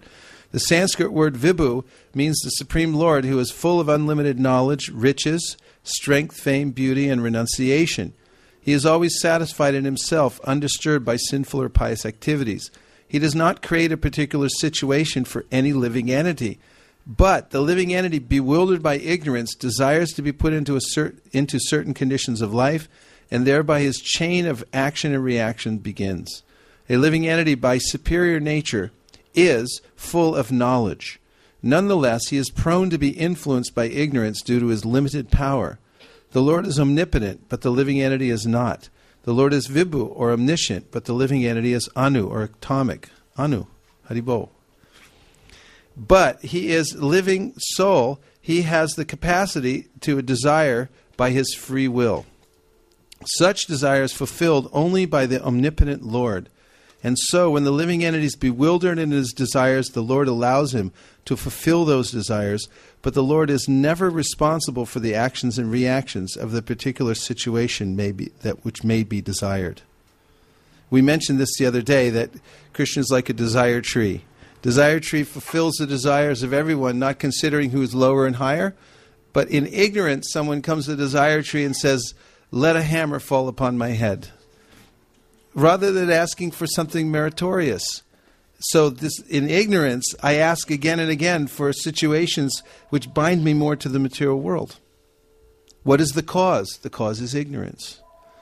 [SPEAKER 1] The Sanskrit word Vibhu means the Supreme Lord who is full of unlimited knowledge, riches, strength, fame, beauty, and renunciation. He is always satisfied in himself, undisturbed by sinful or pious activities. He does not create a particular situation for any living entity. But the living entity, bewildered by ignorance, desires to be put into certain conditions of life, and thereby his chain of action and reaction begins. A living entity, by superior nature, is full of knowledge. Nonetheless, he is prone to be influenced by ignorance due to his limited power. The Lord is omnipotent, but the living entity is not. The Lord is Vibhu, or omniscient, but the living entity is Anu, or atomic. Anu, Haribo. But he is living soul. He has the capacity to desire by his free will. Such desire is fulfilled only by the omnipotent Lord. And so, when the living entity is bewildered in his desires, the Lord allows him to fulfill those desires, but the Lord is never responsible for the actions and reactions of the particular situation which may be desired. We mentioned this the other day, that Krishna is like a desire tree. Desire tree fulfills the desires of everyone, not considering who is lower and higher. But in ignorance, someone comes to the desire tree and says, "Let a hammer fall upon my head," rather than asking for something meritorious. So in ignorance, I ask again and again for situations which bind me more to the material world. What is the cause? The cause is ignorance.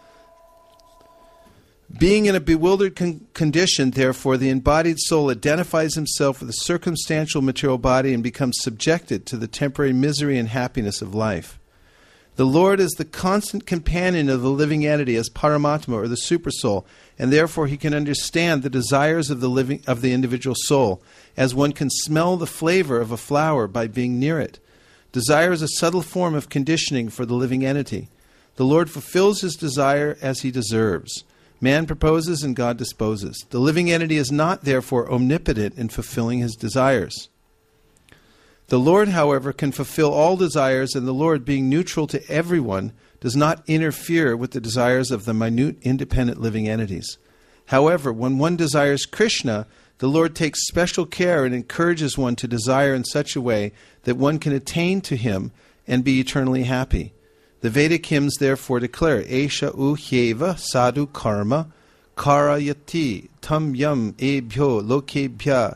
[SPEAKER 1] Being in a bewildered condition, therefore, the embodied soul identifies himself with the circumstantial material body and becomes subjected to the temporary misery and happiness of life. The Lord is the constant companion of the living entity as Paramatma, or the Supersoul, and therefore he can understand the desires of the individual soul, as one can smell the flavor of a flower by being near it. Desire is a subtle form of conditioning for the living entity. The Lord fulfills his desire as he deserves. Man proposes and God disposes. The living entity is not, therefore, omnipotent in fulfilling his desires. The Lord, however, can fulfill all desires, and the Lord, being neutral to everyone, does not interfere with the desires of the minute, independent living entities. However, when one desires Krishna, the Lord takes special care and encourages one to desire in such a way that one can attain to him and be eternally happy. The Vedic hymns therefore declare, Esha u hyeva sadhu karma karayati tam yam ebhyo lokebhya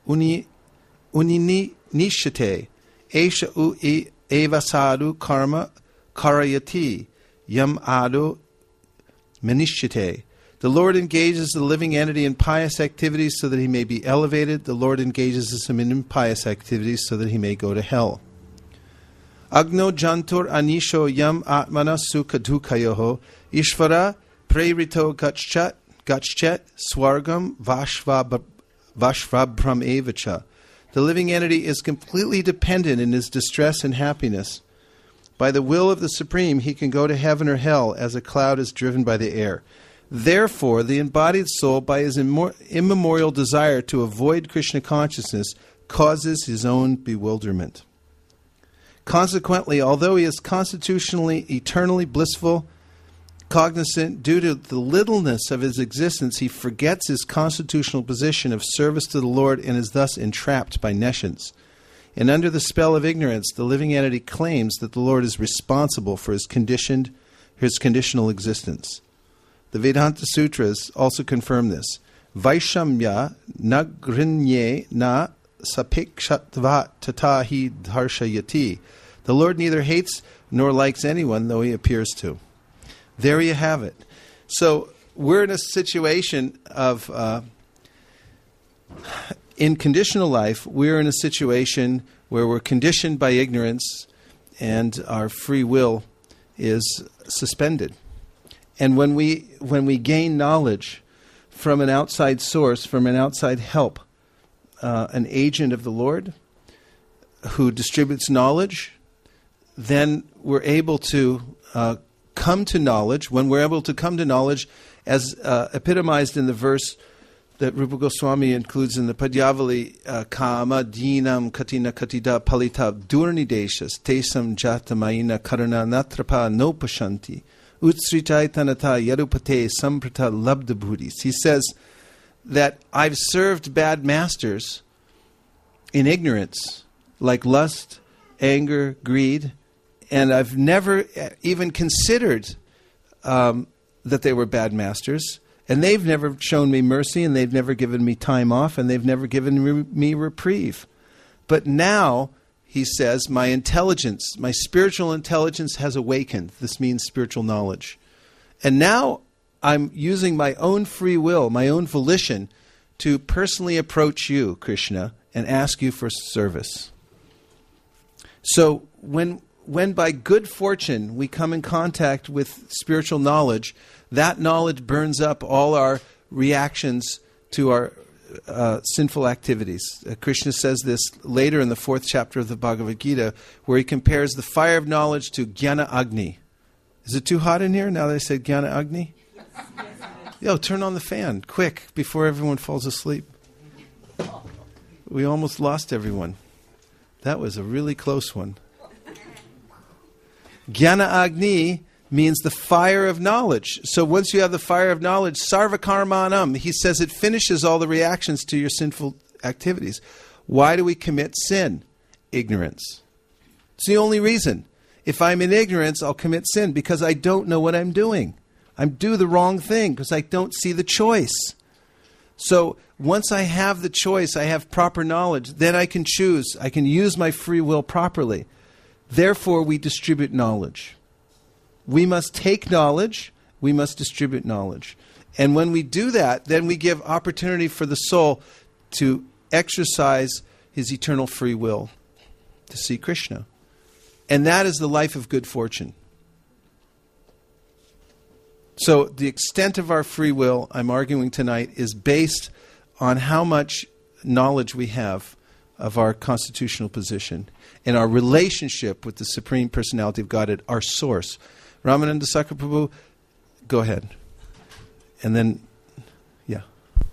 [SPEAKER 1] unini nishate. Esha u eva sadhu karma karayati yam adu manishate. The Lord engages the living entity in pious activities so that he may be elevated. The Lord engages him in impious activities so that he may go to hell. Agno jantur anisho yam atmana sukha dukhayoho ishvara prerito gachchet swargam vashvabram evacha. The living entity is completely dependent in his distress and happiness. By the will of the Supreme, he can go to heaven or hell as a cloud is driven by the air. Therefore, the embodied soul, by his immemorial desire to avoid Krishna consciousness, causes his own bewilderment. Consequently, although he is constitutionally eternally blissful, cognizant, due to the littleness of his existence, he forgets his constitutional position of service to the Lord and is thus entrapped by nescience. And under the spell of ignorance, the living entity claims that the Lord is responsible for his conditional existence. The Vedanta Sutras also confirm this. Vaishamya nagrinye na sapikshatva tatahi dharshayati. The Lord neither hates nor likes anyone, though he appears to. There you have it. So we're in a situation of, in conditional life, we're in a situation where we're conditioned by ignorance and our free will is suspended. And when we gain knowledge from an outside source, from an outside help, an agent of the Lord who distributes knowledge, then we're able to come to knowledge. When we're able to come to knowledge, as epitomized in the verse that Rupa Goswami includes in the Padyavali, Kama dinam katina katida palita durnideshas tesam jatamayina karana natrapa nopashanti utsritaitanata yarupate samprata labdabhuris. He says that I've served bad masters in ignorance, like lust, anger, greed, and I've never even considered that they were bad masters, and they've never shown me mercy, and they've never given me time off, and they've never given me reprieve. But now, he says, my intelligence, my spiritual intelligence has awakened. This means spiritual knowledge. And now I'm using my own free will, my own volition, to personally approach you, Krishna, and ask you for service. So when by good fortune we come in contact with spiritual knowledge, that knowledge burns up all our reactions to our sinful activities. Krishna says this later in the 4th chapter of the Bhagavad Gita, where he compares the fire of knowledge to Jnana Agni. Is it too hot in here now that I said Jnana Agni? Yo, turn on the fan, quick, before everyone falls asleep. We almost lost everyone. That was a really close one. Jnana Agni means the fire of knowledge. So once you have the fire of knowledge, sarva karmanam, he says it finishes all the reactions to your sinful activities. Why do we commit sin? Ignorance. It's the only reason. If I'm in ignorance, I'll commit sin because I don't know what I'm doing. I do the wrong thing because I don't see the choice. So once I have the choice, I have proper knowledge, then I can choose. I can use my free will properly. Therefore, we distribute knowledge. We must take knowledge, we must distribute knowledge. And when we do that, then we give opportunity for the soul to exercise his eternal free will, to see Krishna. And that is the life of good fortune. So the extent of our free will, I'm arguing tonight, is based on how much knowledge we have of our constitutional position and our relationship with the Supreme Personality of Godhead, our source. Ramananda Sakraprabhu, go ahead. And then, yeah.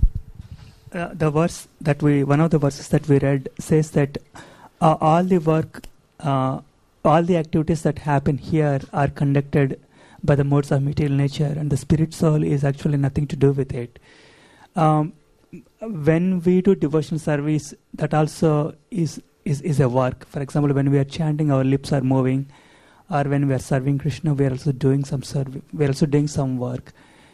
[SPEAKER 3] One of the verses that we read says that all the work, all the activities that happen here are conducted by the modes of material nature, and the spirit soul is actually nothing to do with it. When we do devotional service, that also is a work. For example, when we are chanting, our lips are moving, or when we are serving Krishna, we are also doing some work.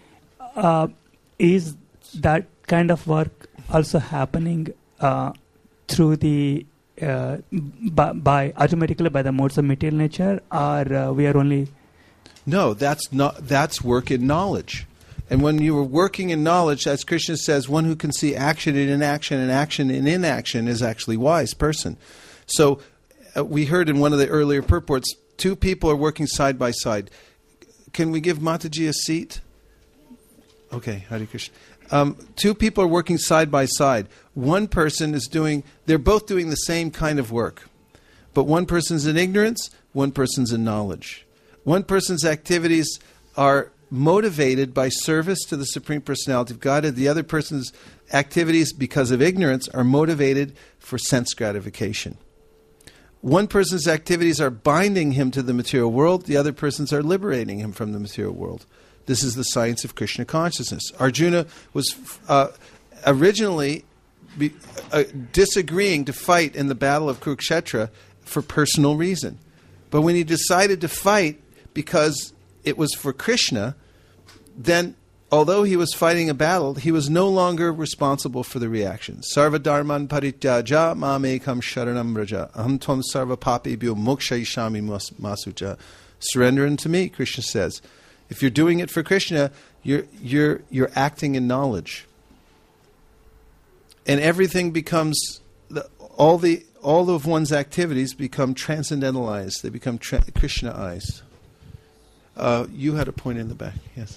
[SPEAKER 3] Is that kind of work also happening through the automatically by the modes of material nature, or we are only?
[SPEAKER 1] No, that's work in knowledge. And when you are working in knowledge, as Krishna says, one who can see action in inaction and action in inaction is actually a wise person. So we heard in one of the earlier purports, 2 people are working side by side. Can we give Mataji a seat? Okay, Hare Krishna. 2 people are working side by side. One person is they're both doing the same kind of work. But one person's in ignorance, one person's in knowledge. One person's activities are motivated by service to the Supreme Personality of Godhead. The other person's activities, because of ignorance, are motivated for sense gratification. One person's activities are binding him to the material world. The other person's are liberating him from the material world. This is the science of Krishna consciousness. Arjuna was originally disagreeing to fight in the battle of Kurukshetra for personal reason. But when he decided to fight because it was for Krishna, then although he was fighting a battle, he was no longer responsible for the reactions. Sarva dharman parityaja mamekam sharanam vraja aham tvam sarva papebhyo mokshayishami masuja. Surrender unto me, Krishna says. If you're doing it for Krishna, you're acting in knowledge, and everything becomes all of one's activities become transcendentalized. They become Krishnaized. You had a point in the back, yes.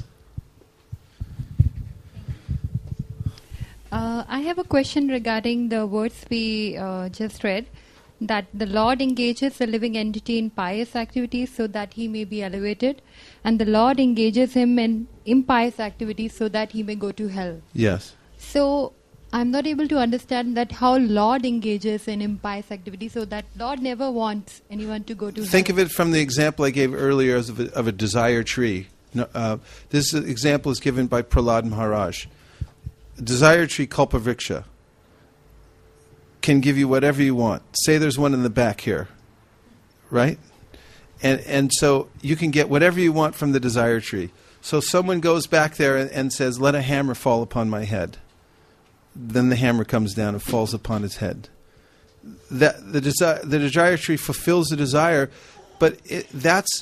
[SPEAKER 13] I have a question regarding the words we just read, that the Lord engages the living entity in pious activities so that he may be elevated, and the Lord engages him in impious activities so that he may go to hell.
[SPEAKER 1] Yes.
[SPEAKER 13] So I'm not able to understand that how Lord engages in impious activities, so that Lord never wants anyone to go to hell.
[SPEAKER 1] Think of it from the example I gave earlier of a desire tree. This example is given by Prahlad Maharaj. Desire tree, Kalpavriksha. can give you whatever you want. Say there's one in the back here, right? And so you can get whatever you want from the desire tree. So someone goes back there and says, let a hammer fall upon my head. Then the hammer comes down and falls upon his head. The desire tree fulfills the desire, but that's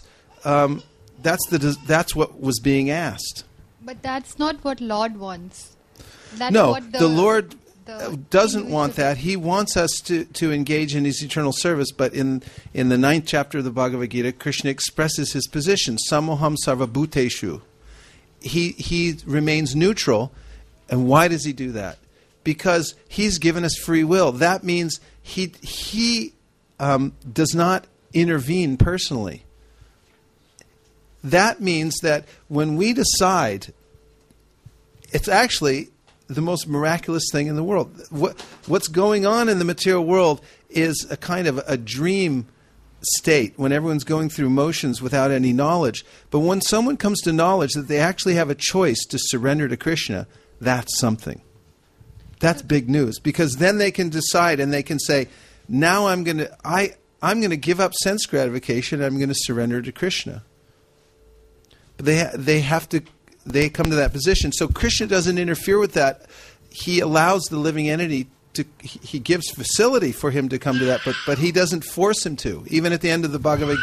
[SPEAKER 1] what was being asked.
[SPEAKER 13] But that's not what Lord wants. That's
[SPEAKER 1] no,
[SPEAKER 13] what
[SPEAKER 1] the Lord doesn't want that. He wants us to engage in His eternal service. But in the 9th chapter of the Bhagavad Gita, Krishna expresses his position: Samoham sarvabhuteshu. He remains neutral. And why does he do that? Because he's given us free will. That means he does not intervene personally. That means that when we decide, it's actually the most miraculous thing in the world. What's going on in the material world is a kind of a dream state when everyone's going through motions without any knowledge. But when someone comes to knowledge that they actually have a choice to surrender to Krishna, that's something. That's big news, because then they can decide and they can say, now I'm going to give up sense gratification. I'm going to surrender to Krishna. But they come to that position. So Krishna doesn't interfere with that. He allows the living entity he gives facility for him to come to that, but he doesn't force him to. Even at the end of the Bhagavad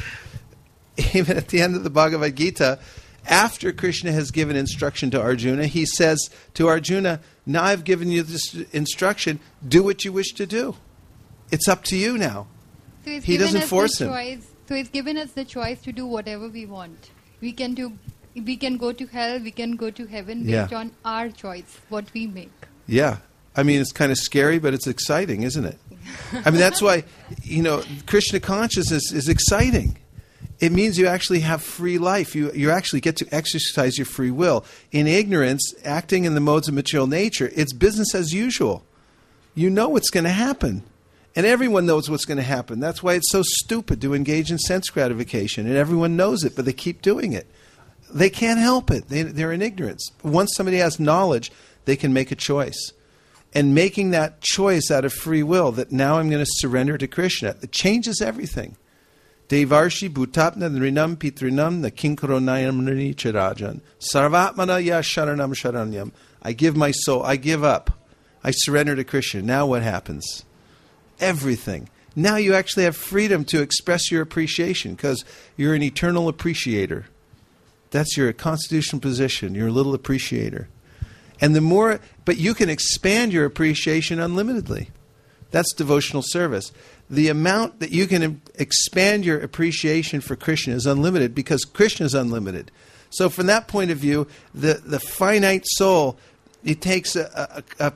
[SPEAKER 1] Gita, after Krishna has given instruction to Arjuna, he says to Arjuna, now I've given you this instruction, do what you wish to do. It's up to you now.
[SPEAKER 13] So
[SPEAKER 1] he doesn't force him.
[SPEAKER 13] So he's given us the choice to do whatever we want. We can go to hell, we can go to heaven based on our choice, what we make.
[SPEAKER 1] Yeah. I mean, it's kind of scary, but it's exciting, isn't it? I mean, that's why, Krishna consciousness is exciting. It means you actually have free life. You actually get to exercise your free will. In ignorance, acting in the modes of material nature, it's business as usual. You know what's going to happen. And everyone knows what's going to happen. That's why it's so stupid to engage in sense gratification. And everyone knows it, but they keep doing it. They can't help it. They're in ignorance. Once somebody has knowledge, they can make a choice. And making that choice out of free will, that now I'm going to surrender to Krishna, it changes everything. Devarshi bhutapna nrinam pitrinam na kinkaronayam nricharajan sarvatmana ya sharanam sharanyam. I give my soul, I give up. I surrender to Krishna. Now what happens? Everything. Now you actually have freedom to express your appreciation because you're an eternal appreciator. That's your constitutional position. You're a little appreciator. And but you can expand your appreciation unlimitedly. That's devotional service. The amount that you can expand your appreciation for Krishna is unlimited because Krishna is unlimited. So from that point of view, the finite soul, it takes an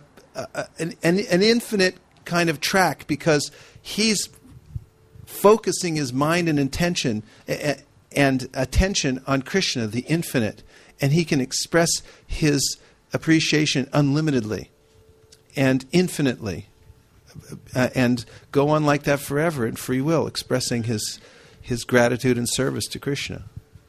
[SPEAKER 1] infinite kind of track because he's focusing his mind and intention and attention on Krishna, the infinite, and he can express his appreciation unlimitedly and infinitely and go on like that forever in free will, expressing his gratitude and service to Krishna.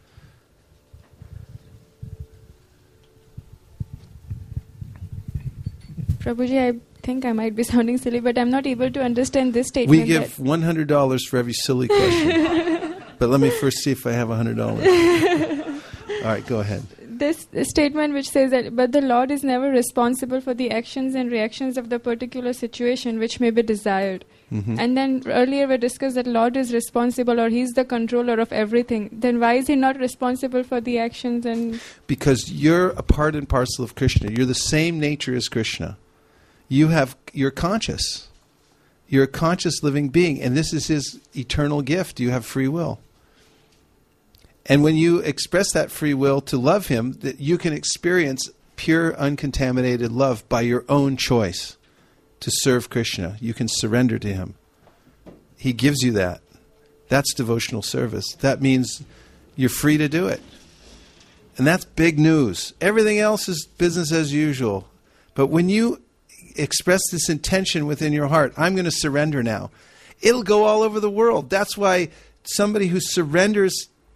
[SPEAKER 12] Prabhuji, I think I might be sounding silly, but I'm not able to understand this statement.
[SPEAKER 1] We give $100 for every silly question. But let me first see if I have $100. All right, go ahead.
[SPEAKER 12] This statement which says that, but the Lord is never responsible for the actions and reactions of the particular situation which may be desired. Mm-hmm. And then earlier we discussed that Lord is responsible or He's the controller of everything. Then why is He not responsible for the actions and... Because
[SPEAKER 1] you're a part and parcel of Krishna. You're the same nature as Krishna. You're conscious. You're a conscious living being. And this is His eternal gift. You have free will. And when you express that free will to love Him, that you can experience pure, uncontaminated love by your own choice to serve Krishna. You can surrender to Him. He gives you that. That's devotional service. That means you're free to do it. And that's big news. Everything else is business as usual. But when you express this intention within your heart, I'm going to surrender now, it'll go all over the world. That's why somebody who surrenders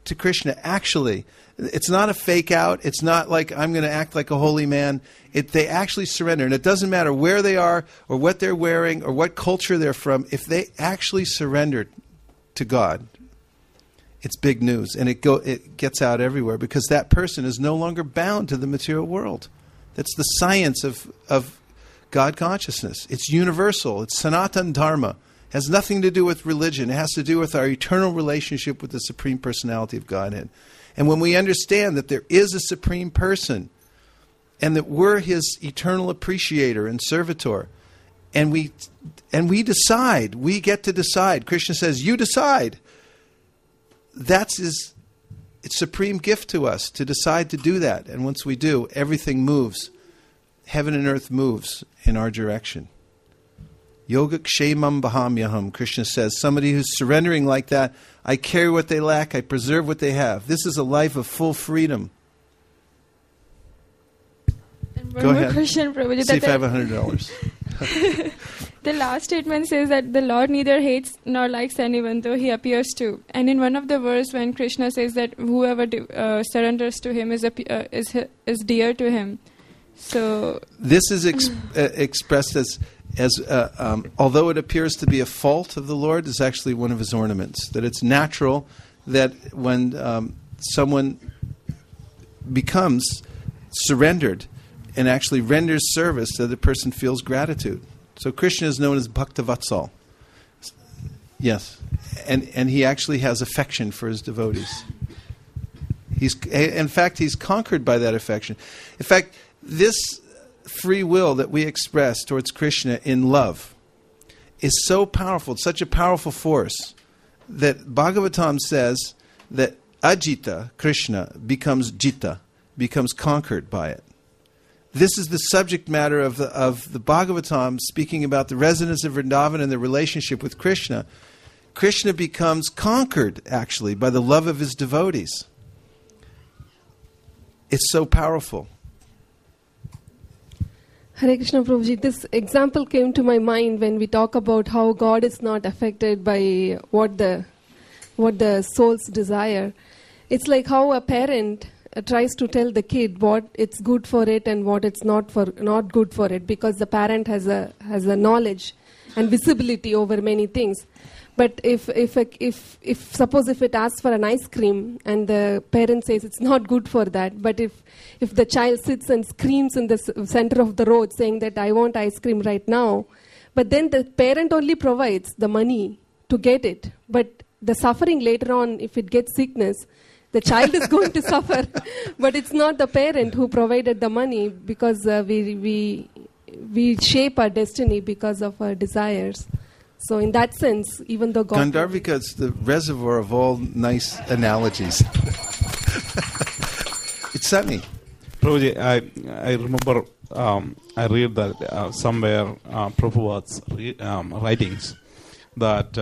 [SPEAKER 1] to Krishna, actually. It's not a fake out. It's not like I'm going to act like a holy man. They actually surrender. And it doesn't matter where they are or what they're wearing or what culture they're from. If they actually surrender to God, it's big news. And it gets out everywhere because that person is no longer bound to the material world. That's the science of God consciousness. It's universal. It's Sanatana Dharma. It has nothing to do with religion. It has to do with our eternal relationship with the Supreme Personality of Godhead. And when we understand that there is a Supreme Person and that we're His eternal appreciator and servitor, and we decide, we get to decide. Krishna says, you decide. That's His supreme gift to us, to decide to do that. And once we do, everything moves. Heaven and earth moves in our direction. Yoga kshemam bahamyaham, Krishna says. Somebody who's surrendering like that, I carry what they lack, I preserve what they have. This is a life of full freedom.
[SPEAKER 12] And one
[SPEAKER 1] Go
[SPEAKER 12] more
[SPEAKER 1] ahead.
[SPEAKER 12] question, Prabhuji.
[SPEAKER 1] See if I have $100.
[SPEAKER 12] The last statement says that the Lord neither hates nor likes anyone, though He appears to. And in one of the verses, when Krishna says that whoever surrenders to Him is dear to Him. So
[SPEAKER 1] this is expressed as although it appears to be a fault of the Lord, is actually one of His ornaments. That it's natural that when someone becomes surrendered and actually renders service, that the person feels gratitude. So Krishna is known as Bhaktavatsal. Yes. And he actually has affection for his devotees. In fact, he's conquered by that affection. In fact, this free will that we express towards Krishna in love is so powerful, it's such a powerful force, that Bhagavatam says that Ajita, Krishna, becomes Jita, becomes conquered by it. This is the subject matter of the Bhagavatam, speaking about the residents of Vrindavan and their relationship with Krishna. Krishna becomes conquered, actually, by the love of his devotees. It's so powerful.
[SPEAKER 14] Hare Krishna Prabhuji, this example came to my mind when we talk about how God is not affected by what the souls desire. It's like how a parent tries to tell the kid what it's good for it and what it's not good for it, because the parent has a knowledge and visibility over many things. But if suppose if it asks for an ice cream and the parent says it's not good for that, but if the child sits and screams in the center of the road saying that I want ice cream right now, but then the parent only provides the money to get it, but the suffering later on, if it gets sickness, the child is going to suffer, but it's not the parent who provided the money, because we shape our destiny because of our desires. So in that sense, even though God...
[SPEAKER 1] Gandharvika is the reservoir of all nice analogies. It's sunny.
[SPEAKER 15] Prabhuji, I remember I read that somewhere Prabhupada's writings that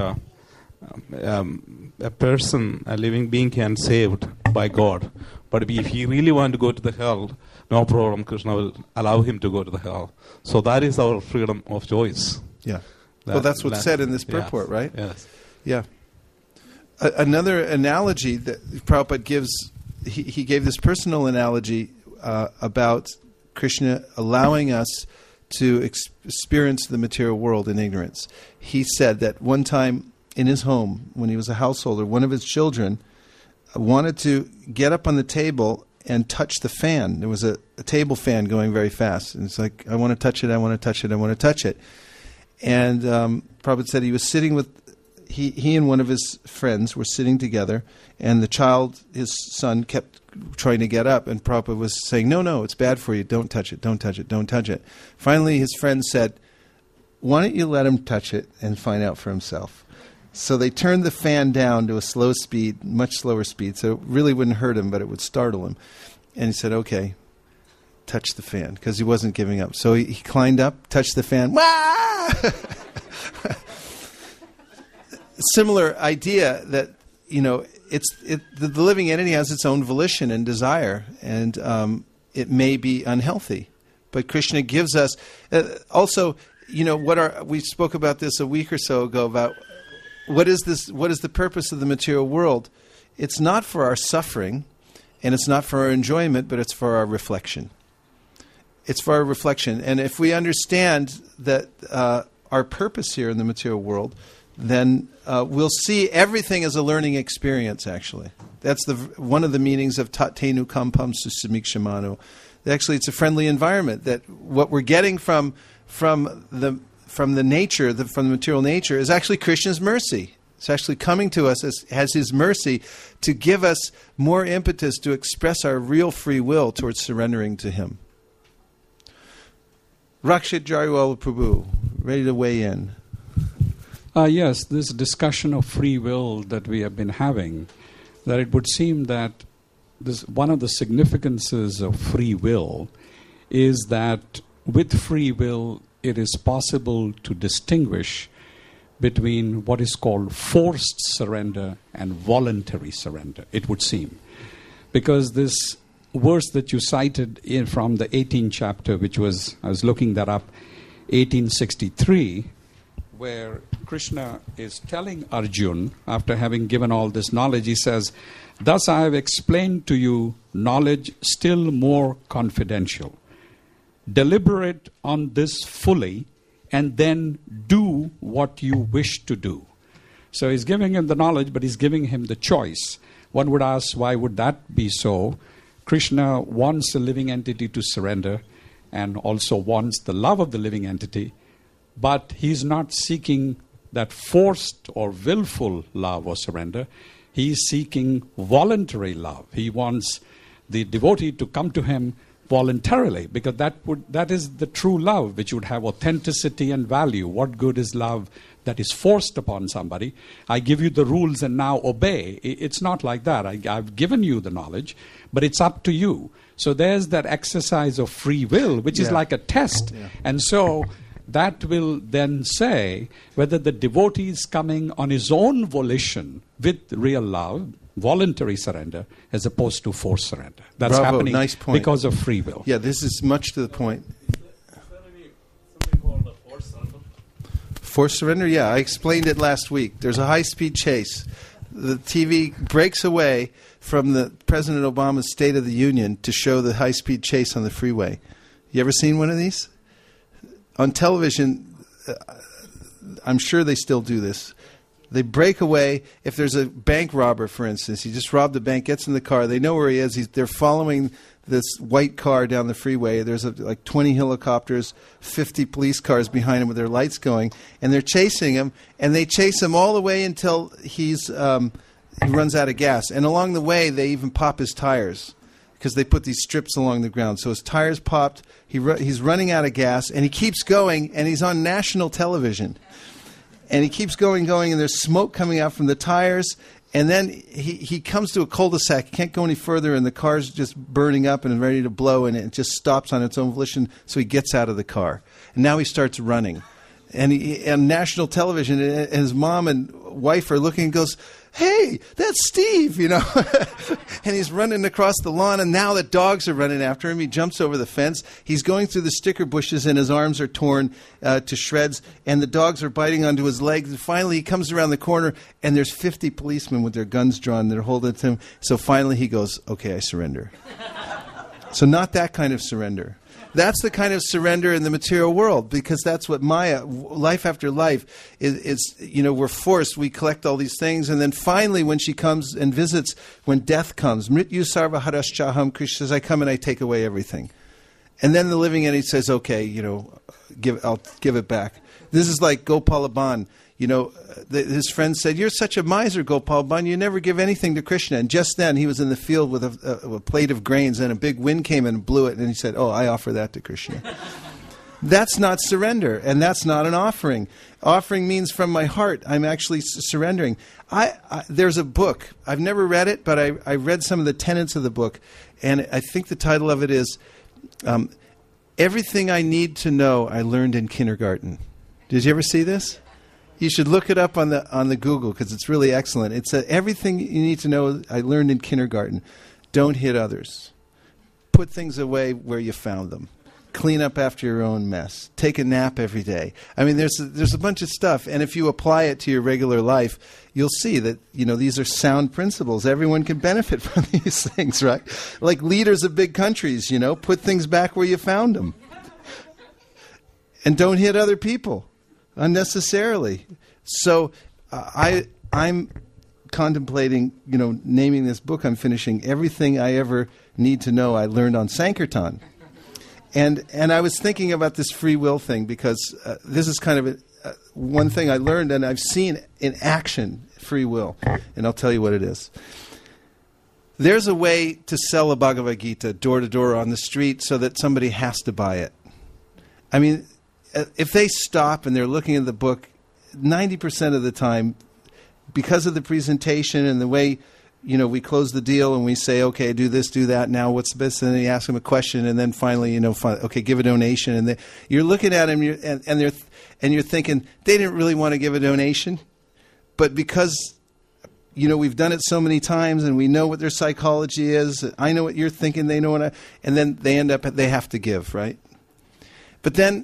[SPEAKER 15] a person, a living being, can be saved by God. But if he really wants to go to the hell, no problem, Krishna will allow him to go to the hell. So that is our freedom of choice.
[SPEAKER 1] Yeah. Well, that's what's said in this purport, right?
[SPEAKER 15] Yes.
[SPEAKER 1] Yeah. Another analogy that Prabhupada gives, he gave this personal analogy about Krishna allowing us to experience the material world in ignorance. He said that one time in his home, when he was a householder, one of his children wanted to get up on the table and touch the fan. There was a table fan going very fast. And it's like, I want to touch it, I want to touch it, I want to touch it. And Prabhupada said he was sitting with, he and one of his friends were sitting together, and the child, his son, kept trying to get up, and Prabhupada was saying, no, it's bad for you, don't touch it, don't touch it, don't touch it. Finally, his friend said, why don't you let him touch it and find out for himself? So they turned the fan down to a slow speed, much slower speed, so it really wouldn't hurt him, but it would startle him. And he said, okay, touch the fan, because he wasn't giving up. So he climbed up, touched the fan. Wah! Similar idea that, the living entity has its own volition and desire, and it may be unhealthy. But Krishna gives us also, we spoke about this a week or so ago about what is the purpose of the material world. it's not for our suffering, and it's not for our enjoyment, but it's for our reflection. It's for our reflection. And if we understand that our purpose here in the material world, then we'll see everything as a learning experience, actually. That's one of the meanings of Tattenu Kampam Susamikshimano. Actually, it's a friendly environment, that what we're getting from the nature, from the material nature, is actually Krishna's mercy. It's actually coming to us as His mercy to give us more impetus to express our real free will towards surrendering to Him. Rakshit Jariwala Prabhu, ready to weigh in.
[SPEAKER 16] Yes, this discussion of free will that we have been having, that it would seem that one of the significances of free will is that with free will it is possible to distinguish between what is called forced surrender and voluntary surrender, it would seem. Because this verse that you cited from the 18th chapter, which was, I was looking that up, 1863, where Krishna is telling Arjun, after having given all this knowledge, he says, "Thus I have explained to you knowledge still more confidential. Deliberate on this fully, and then do what you wish to do." So he's giving him the knowledge, but he's giving him the choice. One would ask, why would that be so? Krishna wants the living entity to surrender and also wants the love of the living entity, but he's not seeking that forced or willful love or surrender. He's seeking voluntary love. He wants the devotee to come to him voluntarily, because that is the true love, which would have authenticity and value. What good is love that is forced upon somebody? I give you the rules and now obey. It's not like that. I've given you the knowledge, but it's up to you. So there's that exercise of free will, which is like a test. Yeah. And so that will then say whether the devotee is coming on his own volition with real love, voluntary surrender, as opposed to forced surrender. That's
[SPEAKER 1] Bravo,
[SPEAKER 16] happening
[SPEAKER 1] nice point.
[SPEAKER 16] Because of free will.
[SPEAKER 1] Yeah, this is much to the point. Forced surrender? Yeah, I explained it last week. There's a high-speed chase. The TV breaks away from the President Obama's State of the Union to show the high-speed chase on the freeway. You ever seen one of these? On television, I'm sure they still do this. They break away. If there's a bank robber, for instance, he just robbed a bank, gets in the car. They know where he is. They're following this white car down the freeway. There's like 20 helicopters, 50 police cars behind him with their lights going, and they're chasing him. And they chase him all the way until he runs out of gas. And along the way, they even pop his tires, because they put these strips along the ground. So his tires popped. He's running out of gas, and he keeps going, and he's on national television. And he keeps going, and there's smoke coming out from the tires. And then he comes to a cul-de-sac. He can't go any further, and the car's just burning up and ready to blow, and it just stops on its own volition. So he gets out of the car. And now he starts running. And on national television, and his mom and wife are looking and goes, "Hey, that's Steve," And he's running across the lawn, and now the dogs are running after him. He jumps over the fence. He's going through the sticker bushes, and his arms are torn to shreds, and the dogs are biting onto his legs. And finally, he comes around the corner, and there's 50 policemen with their guns drawn. They're holding to him. So finally, he goes, "Okay, I surrender." So not that kind of surrender. That's the kind of surrender in the material world, because that's what Maya, life after life, is we're forced. We collect all these things, and then finally when she comes and visits, when death comes, Mrityu Sarva Haraschaham, Krishna says, I come and I take away everything. And then the living entity says, okay, I'll give it back. This is like Gopala Ban. His friend said, "You're such a miser, Gopal Ban. You never give anything to Krishna." And just then, he was in the field with a plate of grains, and a big wind came and blew it. And he said, "Oh, I offer that to Krishna." That's not surrender, and that's not an offering. Offering means from my heart. I'm actually surrendering. There's a book. I've never read it, but I read some of the tenets of the book, and I think the title of it is "Everything I Need to Know I Learned in Kindergarten." Did you ever see this? You should look it up on the Google, because it's really excellent. It's everything you need to know I learned in kindergarten. Don't hit others. Put things away where you found them. clean up after your own mess, take a nap every day. I mean, there's a bunch of stuff, and if you apply it to your regular life, you'll see that, these are sound principles. Everyone can benefit from these things, right? Like leaders of big countries, put things back where you found them. And don't hit other people unnecessarily. So I'm contemplating, naming this book I'm finishing, Everything I Ever Need to Know I Learned on Sankirtan. And I was thinking about this free will thing because this is kind of one thing I learned and I've seen in action, free will. And I'll tell you what it is. There's a way to sell a Bhagavad Gita door to door on the street so that somebody has to buy it. I mean, if they stop and they're looking at the book, 90% of the time, because of the presentation and the way, we close the deal and we say, okay, do this, do that, now what's the best? And then you ask them a question and then finally, okay, give a donation. And you're looking at them and you're thinking, they didn't really want to give a donation. But because, we've done it so many times and we know what their psychology is, I know what you're thinking, they know what and then they have to give, right? But then,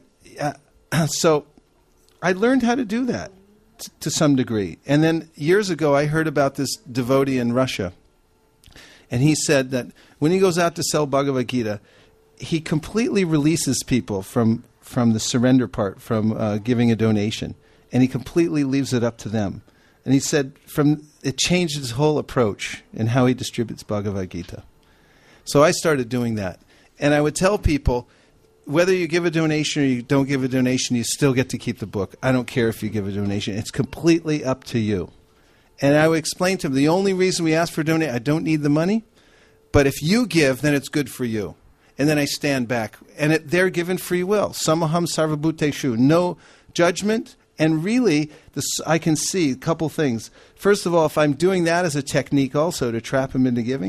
[SPEAKER 1] so I learned how to do that to some degree. And then years ago, I heard about this devotee in Russia. And he said that when he goes out to sell Bhagavad Gita, he completely releases people from the surrender part, from giving a donation. And he completely leaves it up to them. And he said it changed his whole approach in how he distributes Bhagavad Gita. So I started doing that. And I would tell people, whether you give a donation or you don't give a donation, you still get to keep the book. I don't care if you give a donation. It's completely up to you. And I would explain to them, the only reason we ask for donation, I don't need the money, but if you give, then it's good for you. And then I stand back. And they're given free will. Samaham sarvabhuteshu. No judgment. And really, I can see a couple things. First of all, if I'm doing that as a technique also to trap them into giving,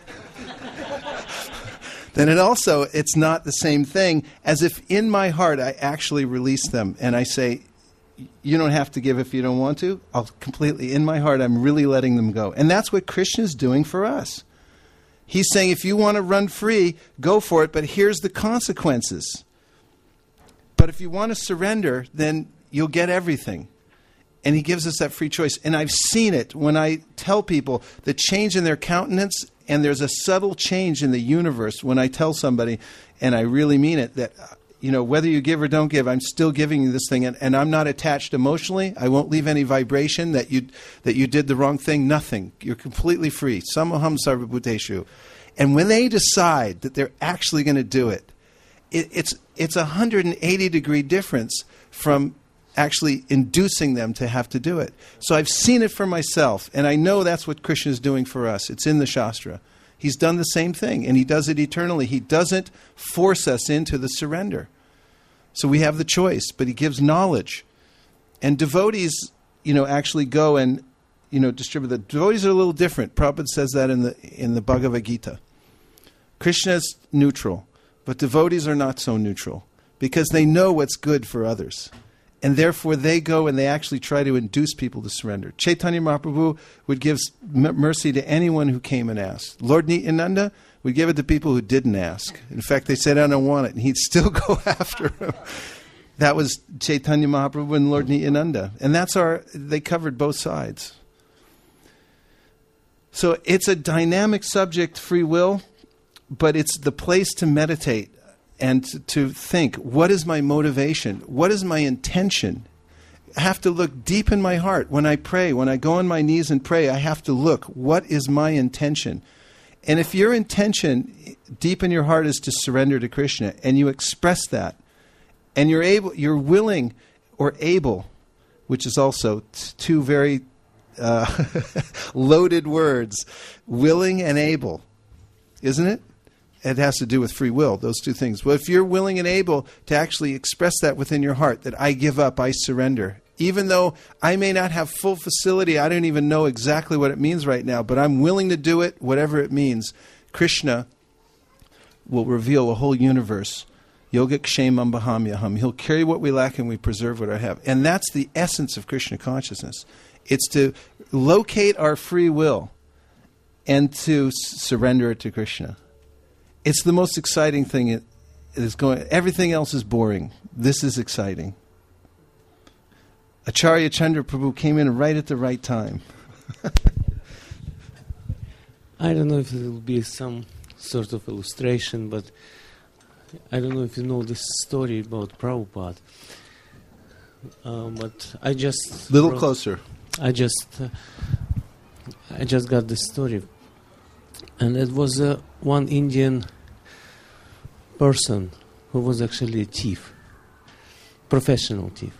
[SPEAKER 1] then it's not the same thing as if in my heart I actually release them and I say, you don't have to give if you don't want to. In my heart, I'm really letting them go. And that's what Krishna is doing for us. He's saying, if you want to run free, go for it, but here's the consequences. But if you want to surrender, then you'll get everything. And he gives us that free choice. And I've seen it when I tell people the change in their countenance. And there's a subtle change in the universe when I tell somebody, and I really mean it, that, whether you give or don't give, I'm still giving you this thing, and I'm not attached emotionally. I won't leave any vibration that you did the wrong thing. Nothing. You're completely free. Samaham sarvabhuteshu. And when they decide that they're actually going to do it, it's a 180-degree difference from actually inducing them to have to do it. So I've seen it for myself, and I know that's what Krishna is doing for us. It's in the Shastra. He's done the same thing, and he does it eternally. He doesn't force us into the surrender. So we have the choice, but he gives knowledge. And devotees, actually go and, distribute. The devotees are a little different. Prabhupada says that in the Bhagavad Gita. Krishna is neutral, but devotees are not so neutral because they know what's good for others. And therefore, they go and they actually try to induce people to surrender. Chaitanya Mahaprabhu would give mercy to anyone who came and asked. Lord Nityananda would give it to people who didn't ask. In fact, they said, I don't want it. And he'd still go after them. That was Chaitanya Mahaprabhu and Lord Nityananda. And they covered both sides. So it's a dynamic subject, free will, but it's the place to meditate. And to think, what is my motivation? What is my intention? I have to look deep in my heart. When I pray, when I go on my knees and pray, I have to look, what is my intention? And if your intention deep in your heart is to surrender to Krishna, and you express that, and you're willing or able, which is also two very loaded words, willing and able, isn't it? It has to do with free will, those two things. Well, if you're willing and able to actually express that within your heart, that I give up, I surrender, even though I may not have full facility, I don't even know exactly what it means right now, but I'm willing to do it, whatever it means, Krishna will reveal a whole universe. Yoga kshemam bahamyaham. He'll carry what we lack and we preserve what I have. And that's the essence of Krishna consciousness. It's to locate our free will and to surrender it to Krishna. It's the most exciting thing is going. Everything else is boring. This is exciting. Acharya Chandra Prabhu came in right at the right time.
[SPEAKER 17] I don't know if it will be some sort of illustration, but I don't know if you know this story about Prabhupada. But I just
[SPEAKER 1] Closer.
[SPEAKER 17] I just got this story, and it was one Indian person who was actually a thief, professional thief.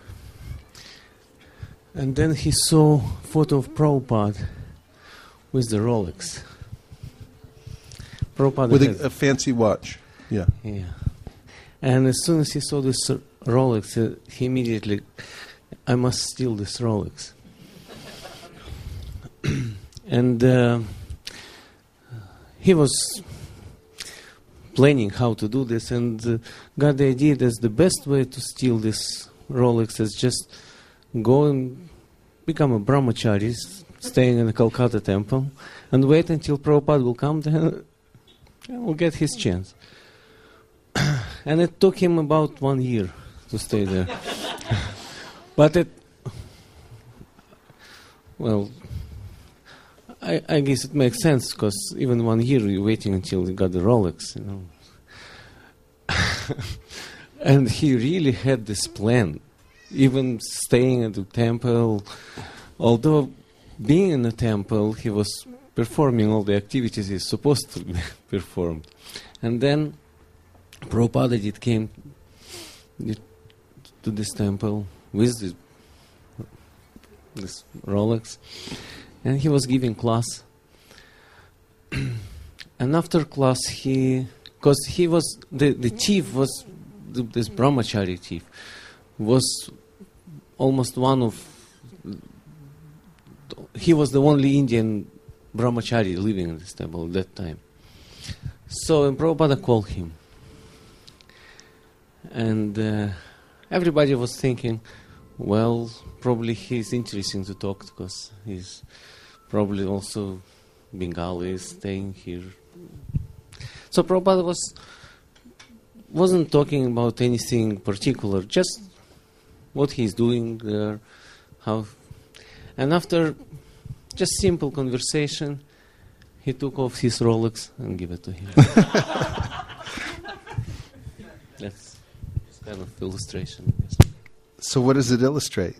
[SPEAKER 17] And then he saw a photo of Prabhupada with the Rolex. Prabhupada
[SPEAKER 1] with a fancy watch. Yeah.
[SPEAKER 17] Yeah. And as soon as he saw this Rolex, he immediately, I must steal this Rolex. And he was planning how to do this, and got the idea that the best way to steal this Rolex is just go and become a brahmachari, staying in the Calcutta temple, and wait until Prabhupada will come, then will get his chance. And it took him about 1 year to stay there. But I guess it makes sense, because even 1 year you're waiting until you got the Rolex, you know. And he really had this plan, even staying at the temple. Although being in the temple, he was performing all the activities he's supposed to perform. And then Prabhupada came to this temple with this Rolex, and he was giving class. And after class, because he was the chief, was this brahmachari chief, was almost one of. He was the only Indian brahmachari living in this temple at that time. So Prabhupada called him. And everybody was thinking, well, probably he's interesting to talk to, because he's probably also Bengali, staying here. So Prabhupada wasn't talking about anything particular, just what he's doing there, how. And after just simple conversation, he took off his Rolex and gave it to him. That's kind of illustration.
[SPEAKER 1] So what does it illustrate?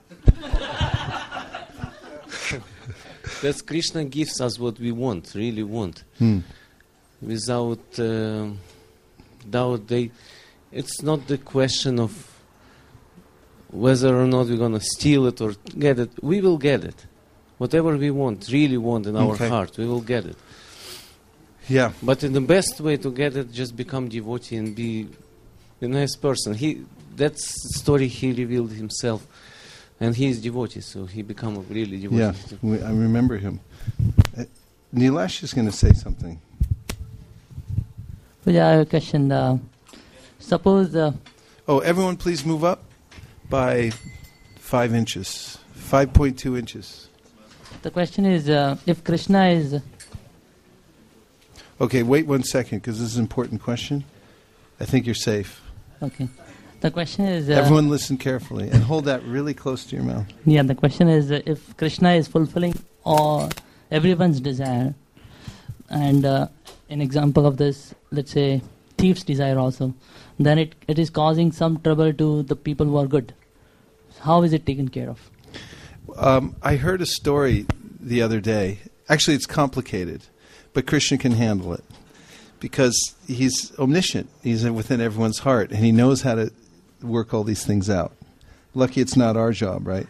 [SPEAKER 17] That Krishna gives us what we want, really want. Without doubt, it's not the question of whether or not we're going to steal it or get it. We will get it. Whatever we want, really want in our heart, we will get it.
[SPEAKER 1] Yeah.
[SPEAKER 17] But in the best way to get it, just become devotee and be a nice person. That's the story he revealed himself. And he is devotee, so he become a really devotee.
[SPEAKER 1] Yeah, I remember him. Nilesh is going to say something.
[SPEAKER 18] Yeah, I have a question. Suppose...
[SPEAKER 1] everyone please move up by 5 inches. 5.2 inches.
[SPEAKER 18] The question is, if Krishna is...
[SPEAKER 1] Okay, wait 1 second, because this is an important question. I think you're safe.
[SPEAKER 18] Okay. The question is...
[SPEAKER 1] everyone listen carefully, and hold that really close to your mouth.
[SPEAKER 18] Yeah, the question is, if Krishna is fulfilling everyone's desire, and an example of this, let's say, thief's desire also, then it is causing some trouble to the people who are good. How is it taken care of?
[SPEAKER 1] I heard a story the other day. Actually, it's complicated, but Krishna can handle it because he's omniscient. He's within everyone's heart, and he knows how to work all these things out. Lucky it's not our job, right?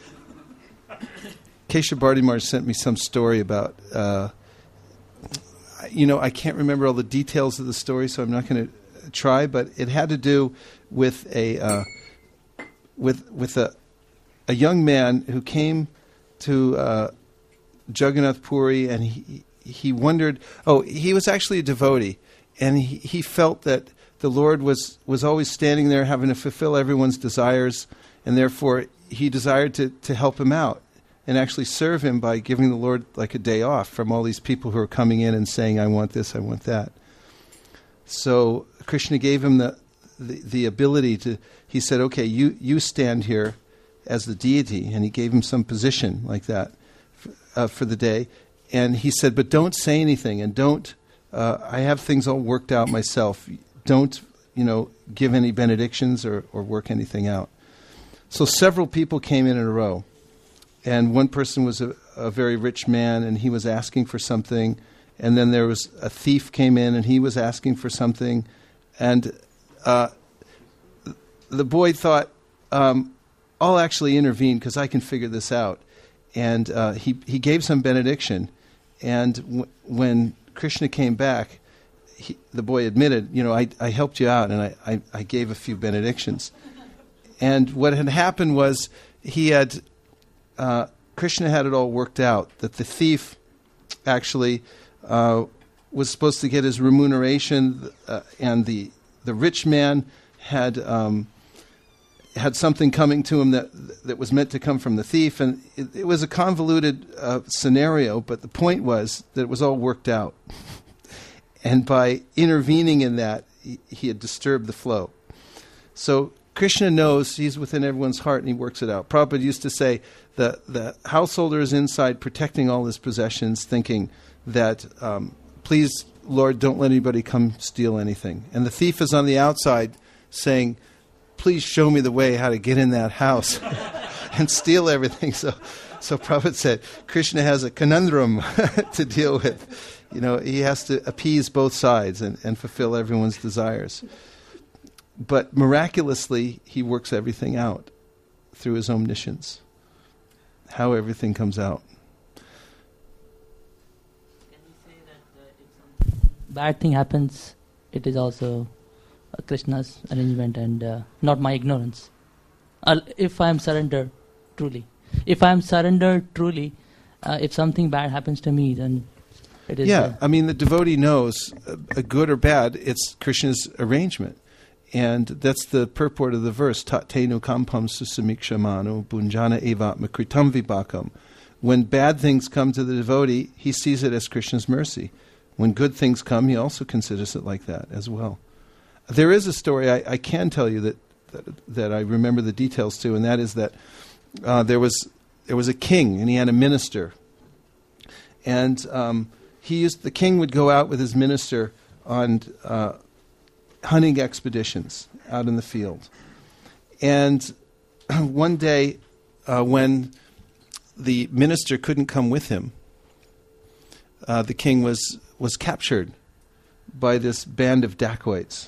[SPEAKER 1] Keshav Bhardimar sent me some story about, I can't remember all the details of the story, so I'm not going to try, but it had to do with a young man who came to Jagannath Puri, and he wondered. He was actually a devotee, and he felt that the Lord was always standing there, having to fulfill everyone's desires, and therefore he desired to help him out and actually serve him by giving the Lord like a day off from all these people who are coming in and saying, "I want this, I want that." So Krishna gave him the ability to, he said, okay, you stand here as the deity, and he gave him some position like that for the day. And he said, but don't say anything, and don't, I have things all worked out myself. Don't, give any benedictions or work anything out. So several people came in a row. And one person was a very rich man, and he was asking for something. And then there was a thief came in, and he was asking for something. And the boy thought, I'll actually intervene because I can figure this out. And he gave some benediction. And when Krishna came back, the boy admitted, I helped you out, and I gave a few benedictions. And what had happened was Krishna had it all worked out, that the thief actually was supposed to get his remuneration, and the rich man had something coming to him that was meant to come from the thief. And it was a convoluted scenario, but the point was that it was all worked out. And by intervening in that, he had disturbed the flow. So Krishna knows he's within everyone's heart, and he works it out. Prabhupada used to say that the householder is inside protecting all his possessions, thinking that, please, Lord, don't let anybody come steal anything. And the thief is on the outside saying, please show me the way how to get in that house and steal everything. So Prabhupada said, Krishna has a conundrum to deal with. He has to appease both sides and fulfill everyone's desires. But miraculously, he works everything out through his omniscience, how everything comes out.
[SPEAKER 18] Can we say that if some bad thing happens, it is also Krishna's arrangement and not my ignorance? If I am surrendered truly. If something bad happens to me, then it is...
[SPEAKER 1] Yeah, the devotee knows, good or bad, it's Krishna's arrangement. And that's the purport of the verse, Tattenu kampam susamikshamano bunjana evatma kritam vibhakam. When bad things come to the devotee, he sees it as Krishna's mercy. When good things come, he also considers it like that as well. There is a story I can tell you that I remember the details to, and that is that there was a king, and he had a minister. And the king would go out with his minister on hunting expeditions out in the field. And one day, when the minister couldn't come with him, the king was captured by this band of dacoits.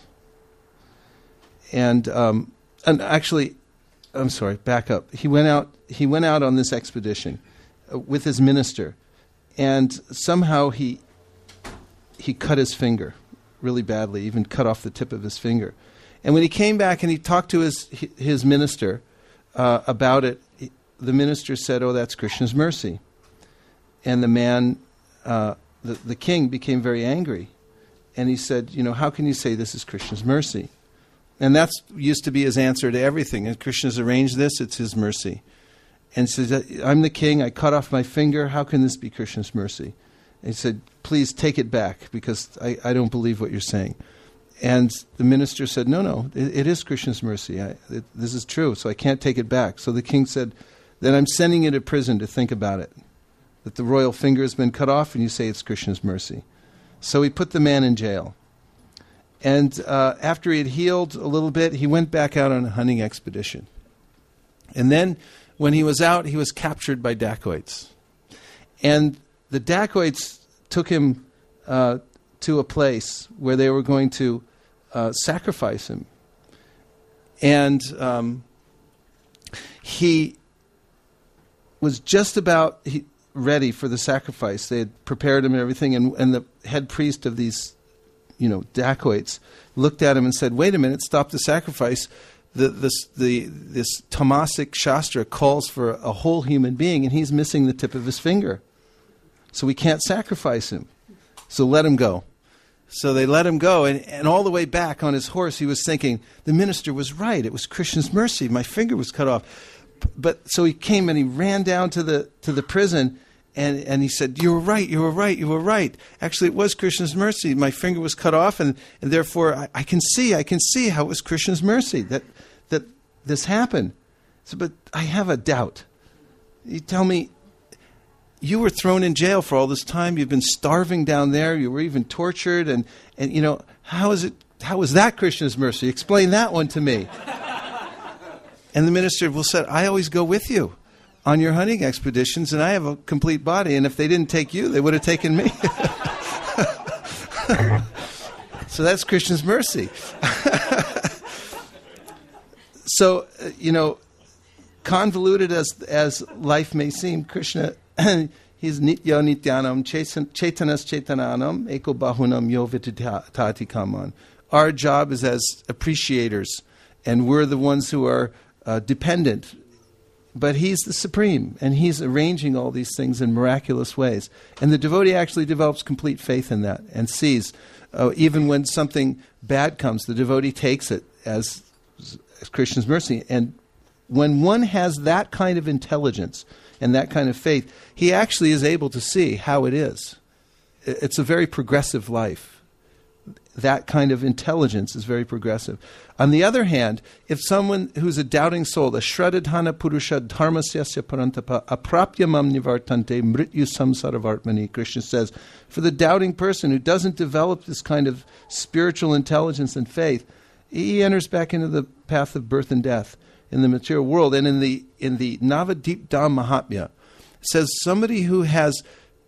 [SPEAKER 1] And actually, I'm sorry, back up. He went out on this expedition with his minister, and somehow he cut his finger really badly, even cut off the tip of his finger. And when he came back and he talked to his minister about it, the minister said, "Oh, that's Krishna's mercy." And the man, the king, became very angry, and he said, "How can you say this is Krishna's mercy?" And that used to be his answer to everything. And Krishna's arranged this, it's his mercy. And he said, "I'm the king, I cut off my finger, how can this be Krishna's mercy?" And he said, "Please take it back, because I don't believe what you're saying." And the minister said, No, it is Krishna's mercy. This is true, so I can't take it back. So the king said, "Then I'm sending you to prison to think about it. That the royal finger has been cut off, and you say it's Krishna's mercy." So he put the man in jail. And after he had healed a little bit, he went back out on a hunting expedition. And then when he was out, he was captured by dacoits. And the dacoits took him to a place where they were going to sacrifice him. And he was just about ready for the sacrifice. They had prepared him and everything, and the head priest of these dacoits looked at him and said, "Wait a minute, stop the sacrifice. This Tamasic Shastra calls for a whole human being, and he's missing the tip of his finger. So we can't sacrifice him. So let him go." So they let him go, and all the way back on his horse, he was thinking, the minister was right. It was Krishna's mercy. My finger was cut off. But so he came and he ran down to the prison, And he said, you were right. Actually, it was Krishna's mercy. My finger was cut off, and therefore I can see how it was Krishna's mercy that this happened. So, but I have a doubt. You tell me, you were thrown in jail for all this time. You've been starving down there. You were even tortured. And how is that Krishna's mercy? Explain that one to me. And the minister said, I always go with you on your hunting expeditions, and I have a complete body, and if they didn't take you, they would have taken me. So that's Krishna's mercy. So, convoluted as life may seem, Krishna, he's nitya nityanam, chaitanas chaitananam, eko bahunam yo vitati kaman. Our job is as appreciators, and we're the ones who are dependent. But he's the supreme, and he's arranging all these things in miraculous ways. And the devotee actually develops complete faith in that and sees, even when something bad comes, the devotee takes it as Krishna's mercy. And when one has that kind of intelligence and that kind of faith, he actually is able to see how it is. It's a very progressive life. That kind of intelligence is very progressive. On the other hand, if someone who's a doubting soul, a shraddhana purusha dharmasyasya parantapa aprapya mam nivartante mrityu samsaravartmani, Krishna says, for the doubting person who doesn't develop this kind of spiritual intelligence and faith, he enters back into the path of birth and death in the material world. And in the Navadip Dham Mahatmya, it says somebody who has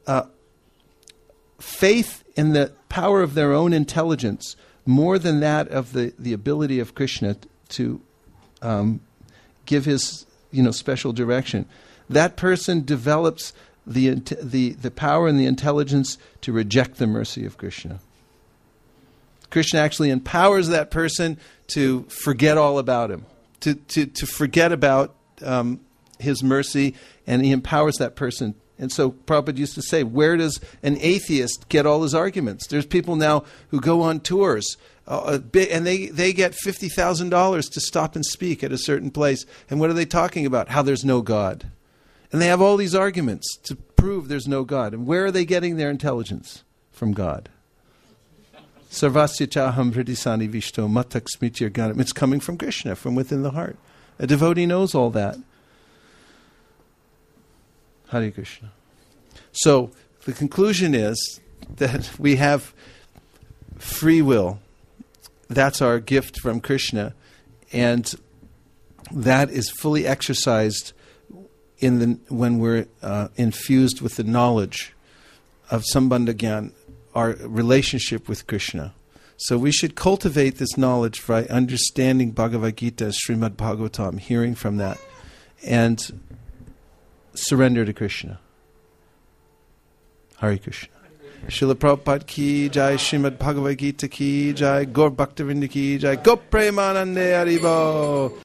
[SPEAKER 1] faith in the power of their own intelligence more than that of the ability of Krishna to give his special direction, that person develops the power and the intelligence to reject the mercy of Krishna. Krishna actually empowers that person to forget all about him, to forget about his mercy, and he empowers that person. And so Prabhupada used to say, where does an atheist get all his arguments? There's people now who go on tours, and they get $50,000 to stop and speak at a certain place. And what are they talking about? How there's no God. And they have all these arguments to prove there's no God. And where are they getting their intelligence? From God. Sarvasya chaham hridisani vishto matak smitir ganam. It's coming from Krishna, from within the heart. A devotee knows all that. Hare Krishna. So the conclusion is that we have free will. That's our gift from Krishna, and that is fully exercised when we're infused with the knowledge of Sambandha Gyan, our relationship with Krishna. So we should cultivate this knowledge by understanding Bhagavad Gita, Srimad Bhagavatam, hearing from that, and surrender to Krishna. Hare Krishna. Srila Prabhupada ki jai, Srimad Bhagavad Gita ki jai, Gaur Bhaktivinoda ki jai, Go Premanande Haribo.